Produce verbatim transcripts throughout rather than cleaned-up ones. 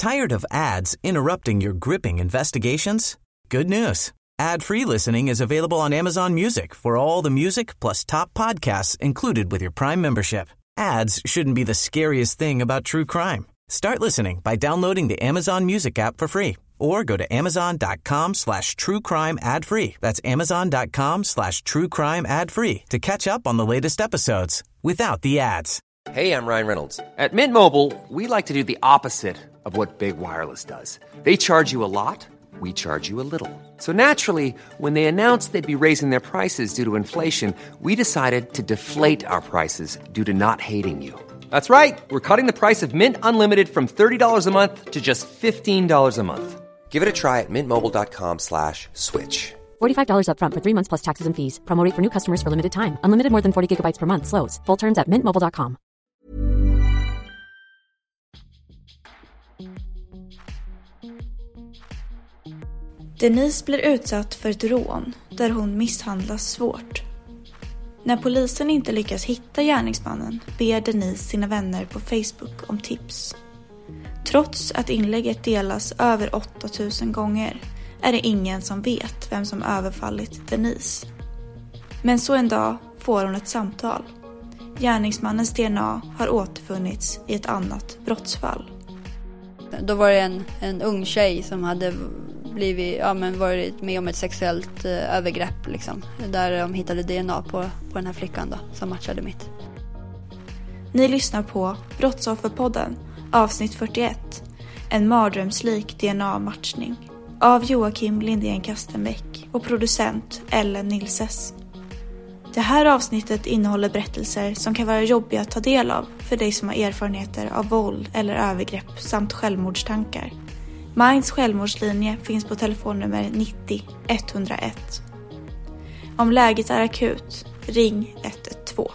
Tired of ads interrupting your gripping investigations? Good news. Ad-free listening is available on Amazon Music for all the music plus top podcasts included with your Prime membership. Ads shouldn't be the scariest thing about true crime. Start listening by downloading the Amazon Music app for free or go to amazon.com slash true crime ad free. That's amazon.com slash true crime ad free to catch up on the latest episodes without the ads. Hey, I'm Ryan Reynolds. At Mint Mobile, we like to do the opposite of what Big Wireless does. They charge you a lot. We charge you a little. So naturally, when they announced they'd be raising their prices due to inflation, we decided to deflate our prices due to not hating you. That's right. We're cutting the price of Mint Unlimited from thirty dollars a month to just fifteen dollars a month. Give it a try at mintmobile.com slash switch. forty-five dollars up front for three months plus taxes and fees. Promo rate for new customers for limited time. Unlimited more than forty gigabytes per month. Slows full terms at mint mobile dot com. Denise blir utsatt för ett rån där hon misshandlas svårt. När polisen inte lyckas hitta gärningsmannen ber Denise sina vänner på Facebook om tips. Trots att inlägget delas över åtta tusen gånger är det ingen som vet vem som överfallit Denise. Men så en dag får hon ett samtal. Gärningsmannens D N A har återfunnits i ett annat brottsfall. Då var det en, en ung tjej som hade blivit, ja, men varit med om ett sexuellt eh, övergrepp liksom. Där de hittade D N A på, på den här flickan då, som matchade mitt. Ni lyssnar på Brottsofferpodden, avsnitt fyrtioett. En mardrömslik D N A-matchning. Av Joakim Lindén Kastenbäck och producent Ellen Nilses. Det här avsnittet innehåller berättelser som kan vara jobbiga att ta del av för dig som har erfarenheter av våld eller övergrepp samt självmordstankar. Minds självmordslinje finns på telefonnummer nittio etthundraett. Om läget är akut, ring ett ett två.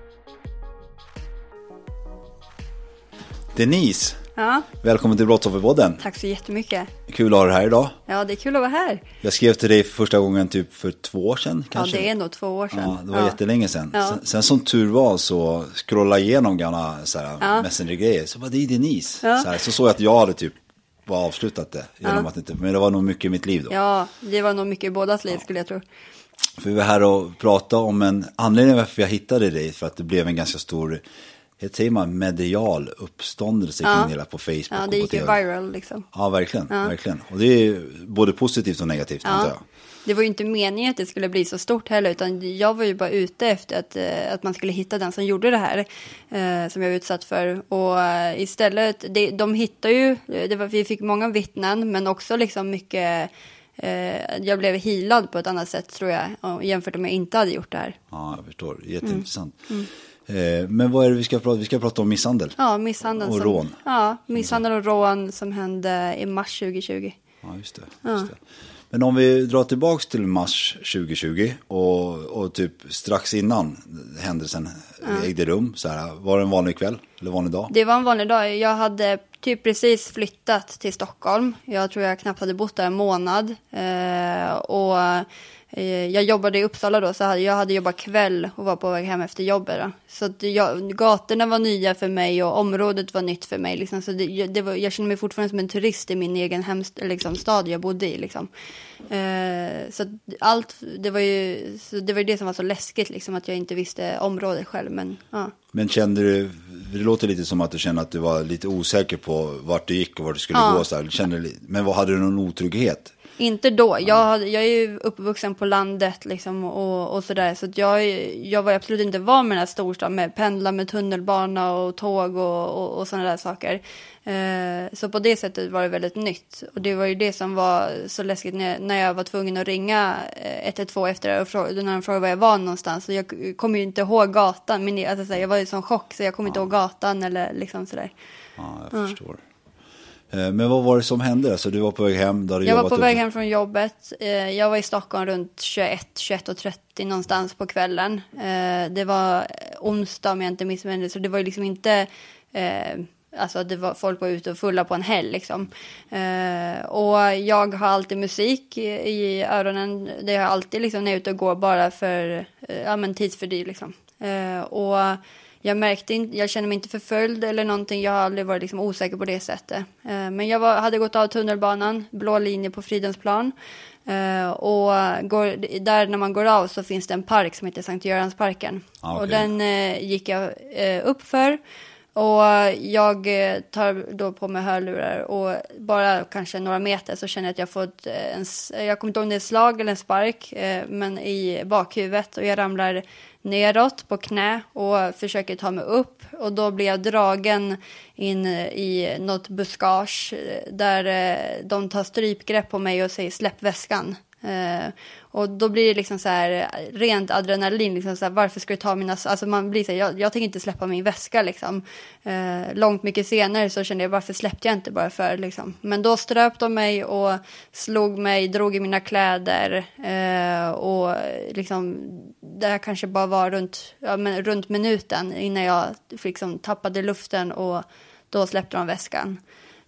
Denise, ja. Välkommen till Brottsofferpodden. Tack så jättemycket. Kul att ha dig här idag. Ja, det är kul att vara här. Jag skrev till dig för första gången typ för två år sedan kanske. Ja, det är nog två år sedan. Ja, det var ja. jättelänge sedan. Ja. Sen, sen som tur var så scrollade jag igenom gamla så här, ja. Messenger-grejer. Så var det Denise. Ja. Så, här, så såg jag att jag hade typ var avslutat det. Genom ja. att inte, men det var nog mycket i mitt liv då. Ja, det var nog mycket i bådas liv ja. skulle jag tro. För vi var här och pratade om en anledning varför jag hittade dig. För att det blev en ganska stor, ett tema medial uppståndelse ja. kring hela på Facebook. Ja, det gick ju viral liksom. Ja, verkligen, ja. verkligen. Och det är både positivt och negativt, ja. antar jag. Det var ju inte meningen att det skulle bli så stort heller, utan jag var ju bara ute efter att, att man skulle hitta den som gjorde det här eh, som jag var utsatt för. Och eh, istället, det, de hittar ju, det var, vi fick många vittnen, men också liksom mycket, eh, jag blev healad på ett annat sätt tror jag, jämfört med om jag inte hade gjort det här. Ja, jag förstår. Jätteintressant. Mm. Mm. Eh, men vad är det vi ska prata? Vi ska prata om misshandel. Ja, misshandel. Och som, rån. Ja, misshandel och rån som hände i mars tjugohundratjugo. Ja, just det. Ja. Just det. Men om vi drar tillbaks till mars tjugohundratjugo och, och typ strax innan händelsen ja. ägde rum, så här, var det en vanlig kväll eller vanlig dag? Det var en vanlig dag. Jag hade typ precis flyttat till Stockholm. Jag tror jag knappt hade bott där en månad. Eh, och eh, jag jobbade i Uppsala då, så hade, jag hade jobbat kväll och var på väg hem efter jobbet då. Så att jag, gatorna var nya för mig och området var nytt för mig. Liksom. Så det, det var, jag kände mig fortfarande som en turist i min egen hemst, liksom, stad jag bodde i. Liksom. Eh, så allt, det var ju så det var ju det som var så läskigt, liksom, att jag inte visste området själv. Men, ja. Men kände du, det låter lite som att du kände att du var lite osäker på vart du gick och vart du skulle ja. gå. Så här. Kände, men vad, hade du någon otrygghet? Inte då. Jag, hade, jag är ju uppvuxen på landet liksom, och, och sådär. Så att jag, jag var absolut inte van med den här storstaden med pendla med tunnelbana och tåg och, och, och sådana där saker. Eh, så på det sättet var det väldigt nytt. Och det var ju det som var så läskigt när jag, när jag var tvungen att ringa ett ett två efter det och fråga, när de frågade var jag var någonstans. Så jag kom ju inte ihåg gatan. Men alltså, så här, jag var ju sån chock så jag kom ja. inte ihåg gatan eller liksom sådär. Ja, jag ja. förstår. Men vad var det som hände? Alltså, du var på väg hem? Där du jag var på upp. väg hem från jobbet. Jag var i Stockholm runt tjugoett, tjugoett och trettio någonstans på kvällen. Det var onsdag om jag inte missminner. Så det var ju liksom inte... Alltså det var, folk var ute och fulla på en helg liksom. Och jag har alltid musik i, i öronen. Det har jag alltid liksom när jag är ute och går bara för ja, men tidsfördriv liksom. Och... jag märkte inte, jag kände mig inte förföljd eller någonting. Jag har aldrig varit liksom osäker på det sättet. Eh, men jag var, hade gått av tunnelbanan, blå linje på Fridhemsplan. Uh, och går, där när man går av så finns det en park som heter Sankt Göransparken. Ah, okay. Och den uh, gick jag uh, upp för. Och jag uh, tar då på mig hörlurar och bara kanske några meter så känner jag att jag fått uh, en, jag kommer inte ihåg om det är slag eller en spark, uh, men i bakhuvudet, och jag ramlar neråt på knä och försöker ta mig upp, och då blir jag dragen in i något buskage där de tar strypgrepp på mig och säger släpp väskan. Eh, och då blir det liksom så här rent adrenalin, liksom så här, varför ska du ta mina, alltså man blir så här, jag, jag tänker inte släppa min väska liksom. Eh, långt mycket senare så kände jag, varför släppte jag inte bara för liksom. Men då ströp de mig och slog mig, drog i mina kläder, eh, och liksom det här kanske bara var runt, ja, men runt minuten innan jag liksom tappade luften, och då släppte de väskan.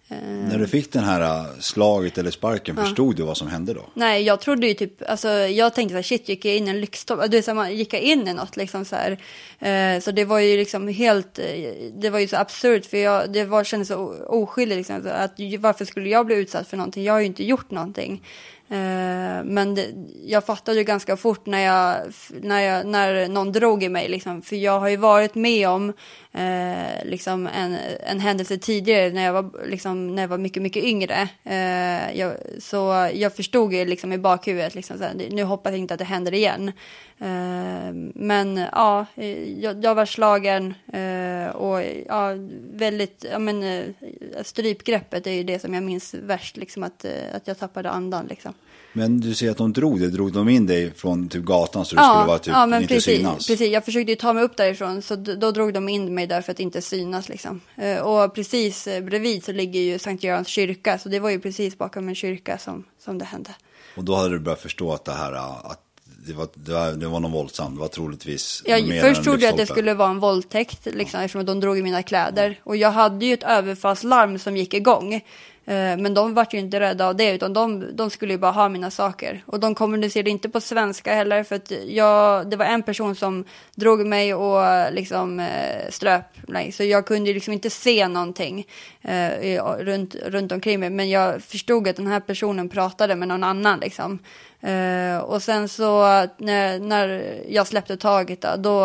När du fick den här slaget eller sparken, ja. Förstod du vad som hände då? Nej, jag trodde ju typ, alltså jag tänkte så här, shit, gick jag in i en lyxtopp? Du vet, man gick jag in i något liksom så här. Eh, så det var ju liksom helt, det var ju så absurt, för jag, det var, kändes så oskyldigt liksom, så att varför skulle jag bli utsatt för någonting? Jag har ju inte gjort någonting. Uh, men det, jag fattade ju ganska fort när jag, när jag när någon drog i mig liksom, för jag har ju varit med om uh, liksom en, en händelse tidigare när jag var liksom, när jag var mycket mycket yngre, uh, jag, så jag förstod ju liksom i bakhuvudet liksom, så här, nu hoppas jag inte att det händer igen. Uh, men ja, jag, jag var slagen, uh, och ja, väldigt, ja men uh, strypgreppet är ju det som jag minns värst liksom, att, uh, att jag tappade andan liksom. Men du säger att de drog det, drog de in dig från typ gatan så du ja, skulle vara typ ja, men inte precis, synas? precis, jag försökte ju ta mig upp därifrån, så d- då drog de in mig där för att inte synas liksom. Uh, och precis bredvid så ligger ju Sankt Görans kyrka, så det var ju precis bakom en kyrka som, som det hände. Och då hade du börjat förstå att det här, att Det var, det, var, det var någon våldsam, det var troligtvis ja, först trodde jag att det skulle vara en våldtäkt liksom, eftersom de drog i mina kläder. Och jag hade ju ett överfallslarm som gick igång, eh, men de var ju inte rädda av det, utan de, de skulle ju bara ha mina saker. Och de kommunicerade inte på svenska heller, för att jag, det var en person som drog mig och liksom eh, ströp mig, så jag kunde ju liksom inte se någonting eh, runt, runt omkring mig, men jag förstod att den här personen pratade med någon annan liksom. Uh, och sen så när, när jag släppte taget då, då,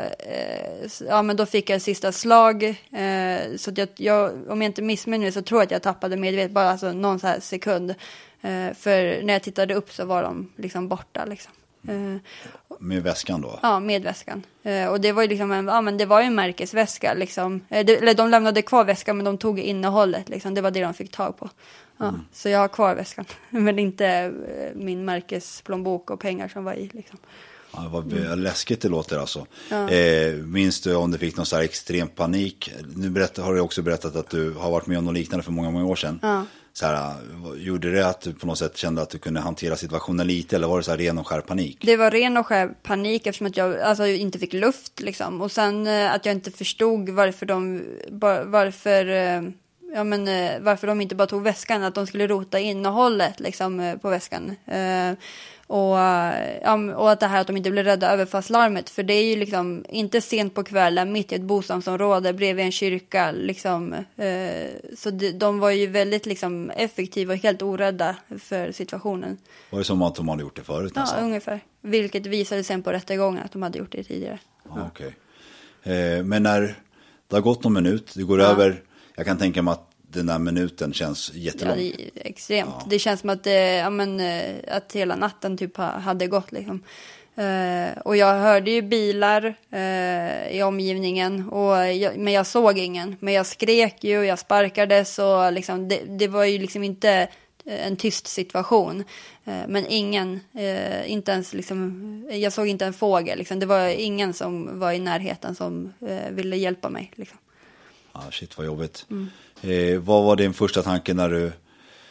uh, ja, men då fick jag ett sista slag, uh, så att jag, jag, om jag inte missminner mig så tror jag att jag tappade medvetet bara alltså någon så här sekund, uh, för när jag tittade upp så var de liksom borta liksom. Uh, med väskan då? Ja, med väskan. Uh, och det var ju liksom en, ja, men det var ju en märkesväska liksom. Uh, det, eller de lämnade kvar väskan, men de tog innehållet liksom. Det var det de fick tag på. Ja, mm. Så jag har kvar väskan, men inte min märkesplånbok och pengar som var i liksom. Ja, vad mm. läskigt det låter alltså. Ja. Eh, minns du om du fick någon så här extrem panik? Nu berätt, har du också berättat att du har varit med om något liknande för många, många år sedan. Ja. Så här, gjorde det att du på något sätt kände att du kunde hantera situationen lite, eller var det så här ren och skär panik? Det var ren och skär panik eftersom att jag alltså, inte fick luft liksom. Och sen att jag inte förstod varför de, varför... Ja, men eh, varför de inte bara tog väskan, att de skulle rota innehållet liksom, eh, på väskan. Eh, och, ja, och att det här att de inte blev rädda överfallslarmet, för det är ju liksom inte sent på kvällen mitt i ett bostadsområde bredvid en kyrka liksom, eh, så de, de var ju väldigt liksom, effektiva och helt orädda för situationen. Var det som att de hade gjort det förut? Ja, alltså? Ungefär. Vilket visade sen på rättegången att de hade gjort det tidigare. Ja, ja. Okej. Eh, men när det har gått någon minut, det går ja. över. Jag kan tänka mig att den där minuten känns jättelång. Ja, det är extremt. Ja. Det känns som att, ja, men, att hela natten typ hade gått. Liksom. Uh, och jag hörde ju bilar uh, i omgivningen, och jag, men jag såg ingen. Men jag skrek ju och jag sparkades. Och liksom, det, det var ju liksom inte en tyst situation. Uh, men ingen, uh, inte ens liksom, jag såg inte en fågel. Liksom. Det var ingen som var i närheten som uh, ville hjälpa mig. Liksom. Ah, shit, vad jobbigt. Mm. Eh, vad var din första tanke när du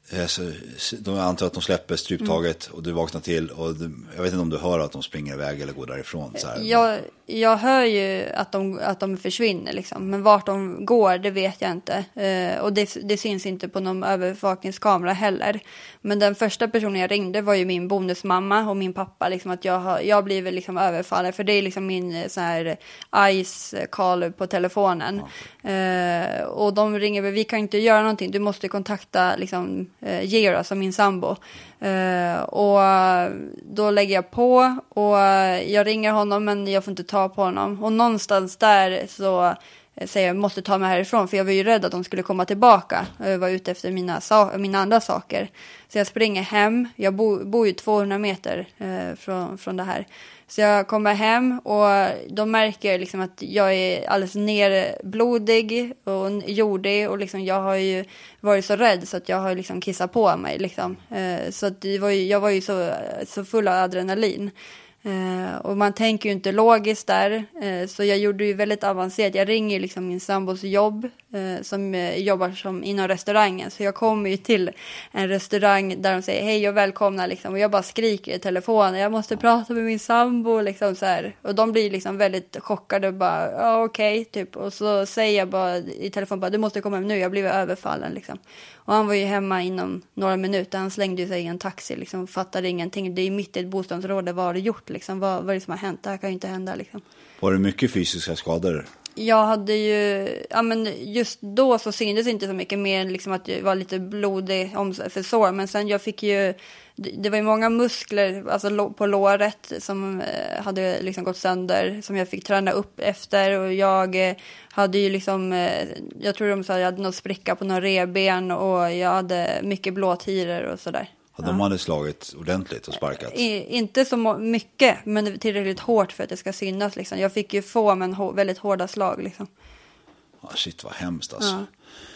Så, de antar att de släpper stryptaget mm. och du vaknar till och du, jag vet inte om du hör att de springer iväg eller går därifrån. Så här. Jag, jag hör ju att de, att de försvinner liksom, men vart de går det vet jag inte. Eh, och det, det syns inte på någon övervakningskamera heller. Men den första personen jag ringde var ju min bonusmamma och min pappa. Liksom, att jag, har, jag blir väl liksom överfallen, för det är liksom min så här ice call på telefonen. Okay. Eh, och de ringer, vi kan inte göra någonting, du måste kontakta liksom eh, Georg, alltså min sambo. Uh, och då lägger jag på och jag ringer honom, men jag får inte ta på honom. Och någonstans där så säger jag, måste ta mig härifrån, för jag var ju rädd att de skulle komma tillbaka och jag var ute efter mina, mina andra saker. Så jag springer hem, jag bo, bor ju tvåhundra meter uh, från, från det här. Så jag kommer hem och de märker liksom att jag är alldeles nerblodig och jordig, och liksom jag har ju varit så rädd så att jag har liksom kissat på mig liksom. Eh, så att det var ju, jag var ju så, så full av adrenalin. Eh, och man tänker ju inte logiskt där, eh, så jag gjorde ju väldigt avancerat. Jag ringer liksom min sambos jobb eh, som eh, jobbar som inom restaurangen, så jag kommer ju till en restaurang där de säger hej och välkomna liksom, och jag bara skriker i telefonen, jag måste prata med min sambo liksom så här. Och de blir liksom väldigt chockade och bara ja okej okay, typ, och så säger jag bara i telefon bara, du måste komma hem nu, jag blir överfallen liksom. Och han var ju hemma inom några minuter. Han slängde sig i en taxi. Liksom, fattade ingenting. Det är mitt i ett bostadsområde. Vad har det gjort? Liksom? Vad, vad är det som har hänt? Det här kan ju inte hända. Liksom. Var det mycket fysiska skador? Jag hade ju... Ja, men just då så syntes inte så mycket mer än liksom att jag var lite blodig för sår. Men sen jag fick ju... Det var ju många muskler alltså på låret som hade liksom gått sönder, som jag fick träna upp efter. Och jag hade ju liksom, jag tror de sa att jag hade något spricka på några revben, och jag hade mycket blåtiror och sådär. Ja, de hade slagit ordentligt och sparkat? I, inte så mycket, men tillräckligt hårt för att det ska synas. Liksom. Jag fick ju få, men hår, väldigt hårda slag. Liksom. Ja, shit, vad hemskt alltså. Ja.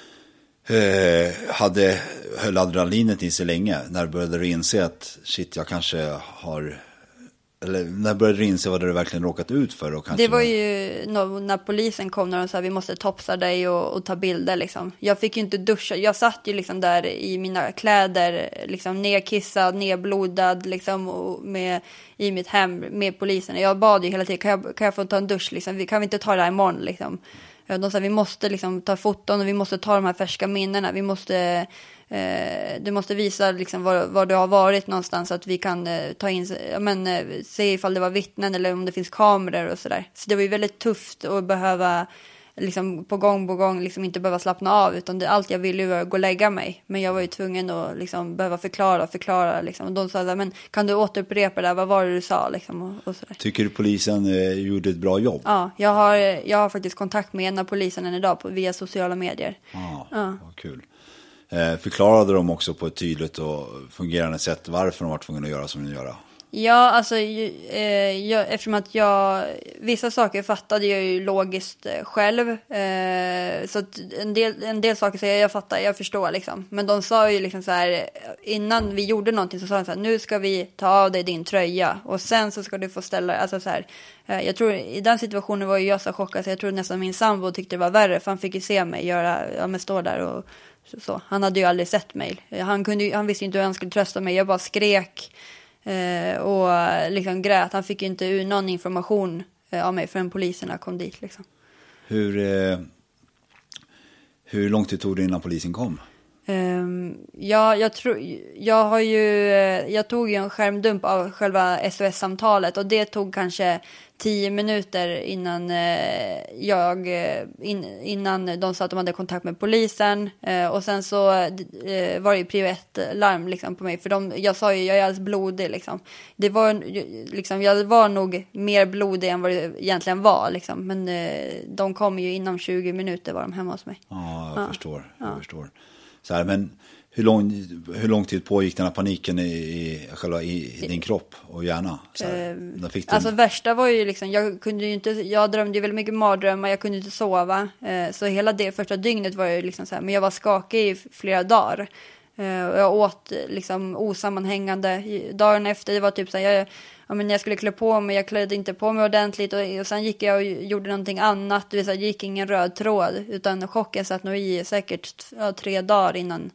Eh, hade höll adrenalinet i sig länge? När började du inse att shit, jag kanske har, eller när började du inse vad du verkligen råkat ut för? Och kanske det var ju när polisen kom, när de sa vi måste topsa dig och, och ta bilder liksom. Jag fick ju inte duscha, jag satt ju liksom där i mina kläder liksom nedkissad, nedblodad liksom, och med, i mitt hem med polisen. Jag bad ju hela tiden, kan jag, kan jag få ta en dusch liksom? Kan vi inte ta det här imorgon liksom? De sa vi måste liksom ta foton och vi måste ta de här färska minnena. Vi måste, eh, du måste visa liksom var, var du har varit någonstans, så att vi kan eh, ta in, ja, men, eh, se ifall det var vittnen eller om det finns kameror och sådär. Så det var ju väldigt tufft att behöva liksom, på gång på gång liksom, inte behöva slappna av, utan det, allt jag ville var att gå och lägga mig. Men jag var ju tvungen att liksom, behöva förklara förklara liksom. Och de sa men kan du återupprepa det, vad var det du sa liksom, och, och sådär. Tycker du polisen eh, gjorde ett bra jobb? Ja, jag har, jag har faktiskt kontakt med en av polisen än idag på, via sociala medier. Ah, ja, vad kul. Eh, förklarade de också på ett tydligt och fungerande sätt varför de var tvungna att göra som de gör? Ja, alltså eh, jag, eftersom att jag vissa saker fattade jag ju logiskt eh, själv, eh, så att en del en del saker säger jag, jag fattar, jag förstår liksom. Men de sa ju liksom så här, innan vi gjorde någonting så sa de så här, nu ska vi ta av dig din tröja och sen så ska du få ställa, alltså så här, eh, jag tror i den situationen var ju jag så chockad så jag tror nästan min sambo tyckte det var värre, för han fick ju se mig göra, ja men stå där och så. Han hade ju aldrig sett mig. Han kunde ju, han visste inte hur han skulle trösta mig. Jag bara skrek Eh, och liksom grät. Han fick ju inte ur någon information eh, av mig förrän poliserna kom dit liksom. Hur eh, hur lång tid tog det innan polisen kom? Um, ja, jag tror jag har ju jag tog ju en skärmdump av själva S O S-samtalet, och det tog kanske tio minuter innan eh, jag in, innan de sa att de hade kontakt med polisen, eh, och sen så eh, var det ju prio ett larm liksom på mig, för de, jag sa ju jag är alldeles blodig liksom. Det var liksom, jag var nog mer blodig än vad det egentligen var liksom, men eh, de kom ju inom tjugo minuter var de hemma hos mig. Ja, jag ja. förstår. Jag ja. förstår. Så här, men hur lång, hur lång tid pågick den här paniken i, i, själva, i, i din kropp och hjärna? Så här, eh, fick alltså en... värsta var ju liksom, jag kunde ju inte, jag drömde ju väldigt mycket mardrömmar, jag kunde inte sova. Eh, så hela det första dygnet var ju liksom så här, men jag var skakig i flera dagar. Eh, och jag åt liksom osammanhängande. Dagen efter, det var typ så här, jag, ja, men jag skulle klä på mig, jag klädde inte på mig ordentligt, och, och sen gick jag och gjorde någonting annat. Det vill säga, det gick ingen röd tråd, utan chocken satt nog i säkert ja, tre dagar innan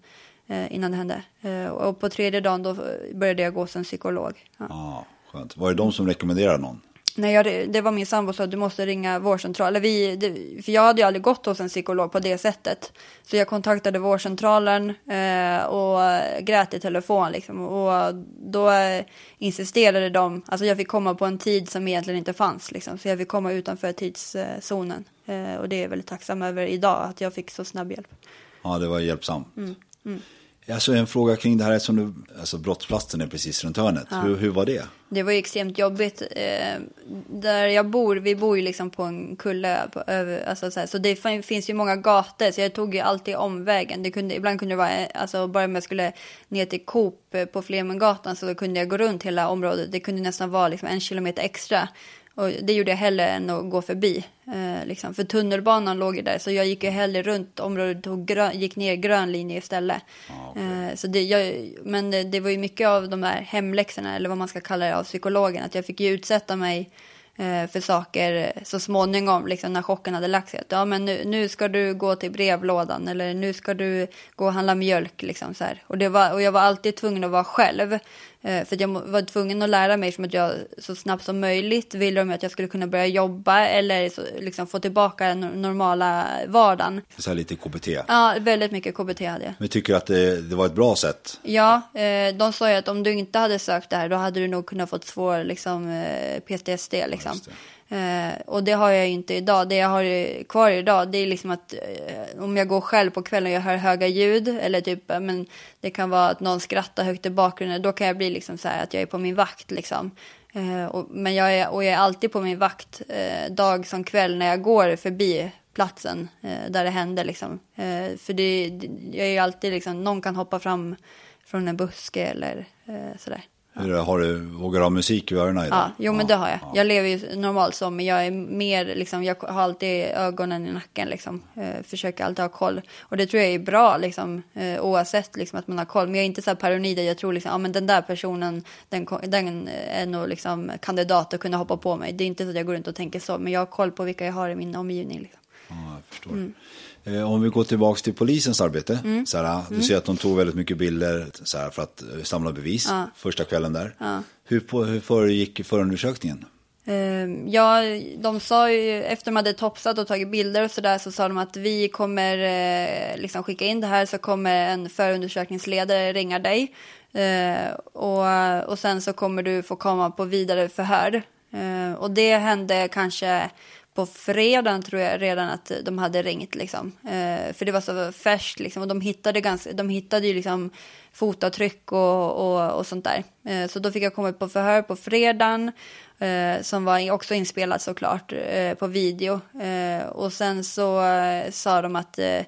eh, innan det hände. Eh, och på tredje dagen då började jag gå hos en psykolog. Ja. Ah, skönt. Var det de som rekommenderade någon? Nej, jag, det var min sambo så att du måste ringa vårdcentralen. Vi, det, för jag hade ju aldrig gått hos en psykolog på det sättet. Så jag kontaktade vårdcentralen eh, och grät i telefon. Liksom. Och då eh, insisterade de, alltså jag fick komma på en tid som egentligen inte fanns. Liksom. Så jag fick komma utanför tidszonen. Eh, och det är jag väldigt tacksam över idag, att jag fick så snabb hjälp. Ja, det var hjälpsamt. Mm, mm. Alltså en fråga kring det här, som du, alltså brottsplatsen är precis runt hörnet. Ja. Hur, hur var det? Det var ju extremt jobbigt. Eh, där jag bor, vi bor ju liksom på en kulle. På, över, alltså så, här, så det f- finns ju många gator, så jag tog ju alltid omvägen. Det kunde, ibland kunde det vara, alltså bara om jag skulle ner till Coop på Flemengatan, så då kunde jag gå runt hela området. Det kunde nästan vara liksom en kilometer extra. Och det gjorde jag hellre än att gå förbi. Eh, liksom. För tunnelbanan låg ju där. Så jag gick ju hellre runt området och grön, gick ner grön linje istället. Ah, okay. eh, så det, jag, men det, det var ju mycket av de där hemläxorna, eller vad man ska kalla det, av psykologen. Att jag fick ju utsätta mig eh, för saker så småningom, liksom, när chocken hade lagt sig. Att, ja, men nu, nu ska du gå till brevlådan. Eller nu ska du gå och handla mjölk. Liksom, så här. Och, det var, och jag var alltid tvungen att vara själv. För att jag var tvungen att lära mig som att jag så snabbt som möjligt ville de att jag skulle kunna börja jobba eller så, liksom få tillbaka den normala vardagen. Så här lite K B T? Ja, väldigt mycket K B T hade jag. Men tycker du att det, det var ett bra sätt? Ja, de sa ju att om du inte hade sökt det här, då hade du nog kunnat fått svår liksom, P T S D. Liksom. Ja, Uh, och det har jag ju inte idag. Det jag har kvar idag, det är liksom att uh, om jag går själv på kvällen och jag hör höga ljud, eller typ, uh, men det kan vara att någon skrattar högt i bakgrunden, då kan jag bli liksom så här att jag är på min vakt liksom. Uh, och, men jag är, och jag är alltid på min vakt uh, dag som kväll när jag går förbi platsen uh, där det hände liksom. Uh, för det, det, jag är ju alltid liksom, någon kan hoppa fram från en buske eller uh, sådär. Hur har du, vågar du ha musik i öronen idag? Ja, jo, men det har jag. Ja. Jag lever ju normalt så, men jag är mer liksom, jag har alltid ögonen i nacken liksom. Eh, försöker alltid ha koll. Och det tror jag är bra liksom, eh, oavsett liksom att man har koll. Men jag är inte så här paranoid, jag tror liksom, ja men den där personen, den, den är nog liksom kandidat att kunna hoppa på mig. Det är inte så att jag går runt och tänker så, men jag har koll på vilka jag har i min omgivning liksom. Ja, jag förstår. Mm. Om vi går tillbaka till polisens arbete, mm. såhär, du mm. ser att de tog väldigt mycket bilder såhär, för att samla bevis ja. första kvällen där. Ja. Hur, på, hur föregick förundersökningen? Uh, ja, de sa ju, efter de hade topsat och tagit bilder och sådär, så sa de att vi kommer uh, liksom skicka in det här, så kommer en förundersökningsledare ringa dig. Uh, och, och sen så kommer du få komma på vidare förhör. Uh, och det hände kanske... På fredagen tror jag redan att de hade ringt liksom. Eh, för det var så färskt liksom. Och de hittade, ganska, de hittade ju liksom fotavtryck och, och, och sånt där. Eh, så då fick jag komma på förhör på fredagen. Eh, som var också inspelat såklart eh, på video. Eh, och sen så eh, sa de att eh,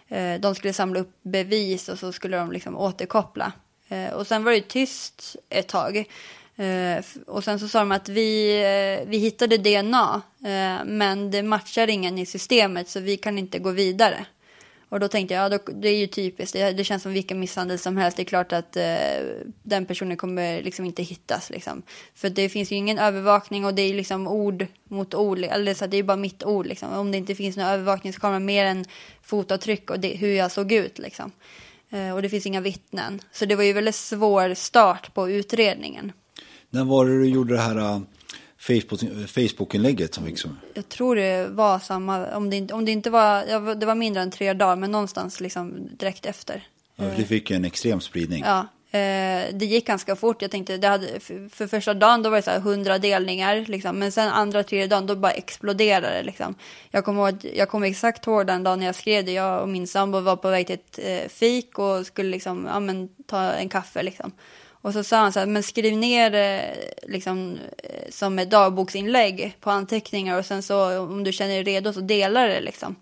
de skulle samla upp bevis och så skulle de liksom återkoppla. Eh, och sen var det tyst ett tag. Uh, och sen så sa de att vi, uh, vi hittade D N A uh, men det matchar ingen i systemet, så vi kan inte gå vidare. Och då tänkte jag, ja, då, det är ju typiskt, det, det känns som vilken misshandel som helst. Det är klart att uh, den personen kommer liksom inte hittas liksom. För det finns ju ingen övervakning, och det är liksom ord mot ord, eller så det är bara mitt ord liksom. Om det inte finns någon övervakningskamera mer än fotavtryck och det, hur jag såg ut liksom. uh, och det finns inga vittnen, så det var ju väldigt svår start på utredningen. När var det du gjorde det här uh, Facebook, Facebook-inlägget som fick så? Jag tror det var samma, om det inte, om det inte var, det var mindre än tre dagar, men någonstans liksom direkt efter. Ja, det fick en extrem spridning. Ja, eh, det gick ganska fort. Jag tänkte, det hade, för, för första dagen då var det så här hundra delningar, liksom, men sen andra, tredje dagen då bara exploderade det. Liksom. Jag kommer ihåg, jag kommer exakt ihåg den dagen när jag skrev det. Jag och min sambo var på väg till ett eh, fik och skulle liksom, ja, men, ta en kaffe liksom. Och så sa han så här, men skriv ner liksom, som ett dagboksinlägg på anteckningar, och sen så om du känner dig redo så delar det liksom.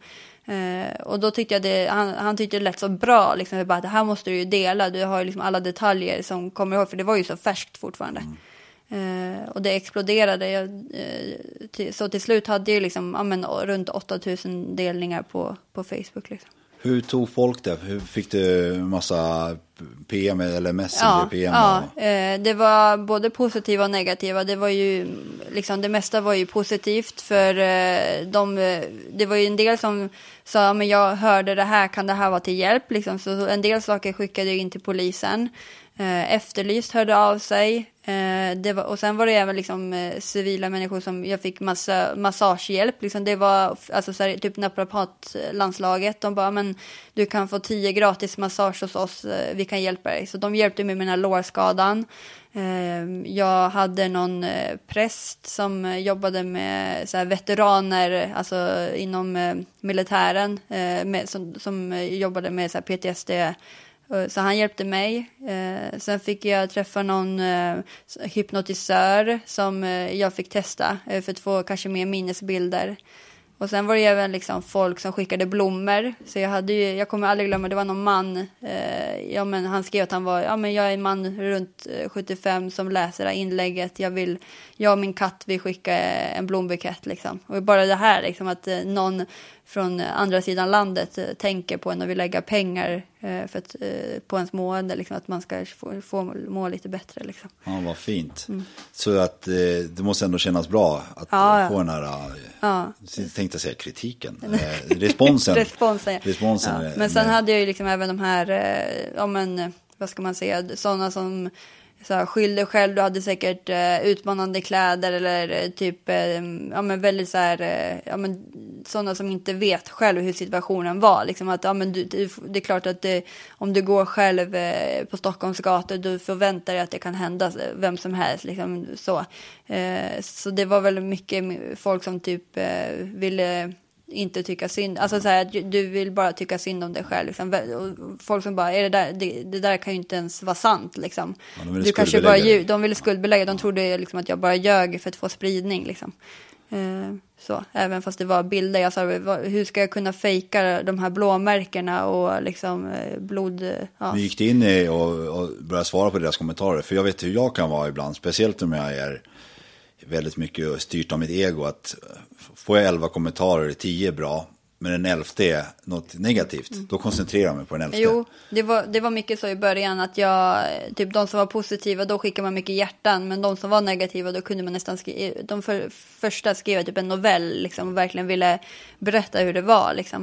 Eh, och då tyckte jag det, han, han tyckte det lät så bra liksom, för bara, det här måste du ju dela, du har ju liksom alla detaljer som kommer ihåg, för det var ju så färskt fortfarande. Mm. Eh, och det exploderade. Jag, eh, till, så till slut hade jag liksom, ja, men, runt åtta tusen delningar på, på Facebook liksom. Hur tog folk det? Hur fick du massa P M eller Messenger ja, P M? Ja, eh, det var både positiva och negativa. Det var ju liksom, det mesta var ju positivt för eh, de, det var ju en del som sa, men jag hörde det här, kan det här vara till hjälp? Liksom, så en del saker skickade jag in till polisen. Eh, efterlyst hörde av sig. Eh, det var, och sen var det även liksom, eh, civila människor som jag fick massa massagehjälp. Liksom, det var alltså, så här, typ naprapatlandslaget. De bara, men du kan få tio gratis massage hos oss. Eh, vi kan hjälpa dig. Så de hjälpte mig med den här lårskadan. Eh, jag hade någon eh, präst som jobbade med så här, veteraner alltså, inom eh, militären. Eh, med, som, som jobbade med så här, P T S D. Så han hjälpte mig. Eh, sen fick jag träffa någon eh, hypnotisör som eh, jag fick testa eh, för att få kanske mer minnesbilder. Och sen var det även liksom folk som skickade blommor. Så jag hade ju, jag kommer aldrig glömma, det var någon man. Eh, ja, men han skrev att han var, ja men jag är en man runt sjuttiofem som läser det här inlägget. Jag vill, jag och min katt vill skicka en blombukett liksom. Och bara det här liksom att eh, någon från andra sidan landet eh, tänker på en och vill lägga pengar eh, för att, eh, på ens mående. Liksom, att man ska få, få må lite bättre. Liksom. Ja, vad fint. Mm. Så att eh, det måste ändå kännas bra att ja, få den här, eh, ja. tänkte jag säga kritiken, eh, responsen. responsen, ja. responsen ja. Men sen med... hade jag ju liksom även de här, eh, ja men vad ska man säga, sådana som så här, skyll dig själv, du hade säkert eh, utmanande kläder eller eh, typ, eh, ja men väldigt så här, eh, ja men sådana som inte vet själv hur situationen var. Liksom att, ja men du, det, det är klart att det, om du går själv eh, på Stockholms gator, du förväntar dig att det kan hända vem som helst, liksom så. Eh, så det var väl mycket folk som typ eh, ville inte tycka synd, alltså så här, att du vill bara tycka synd om dig själv liksom. Och folk som bara, är det där det, det där kan ju inte ens vara sant liksom. Ja, du kanske bara ljug, de ville skuldbelägga, de trodde liksom att jag bara ljög för att få spridning liksom. Eh, så, även fast det var bilder, jag sa, hur ska jag kunna fejka de här blåmärkena och liksom eh, blod, ja. Vi gick in i och, och började svara på deras kommentarer, för jag vet hur jag kan vara ibland, speciellt om jag är väldigt mycket styrt av mitt ego, att får jag elva kommentarer, tio är bra, men den elfte är något negativt, mm. då koncentrerar jag mig på den elfte. Jo, det var, det var mycket så i början att jag, typ de som var positiva, då skickade man mycket hjärtan, men de som var negativa, då kunde man nästan skriva, de för, första skrev typ en novell liksom, och verkligen ville berätta hur det var liksom.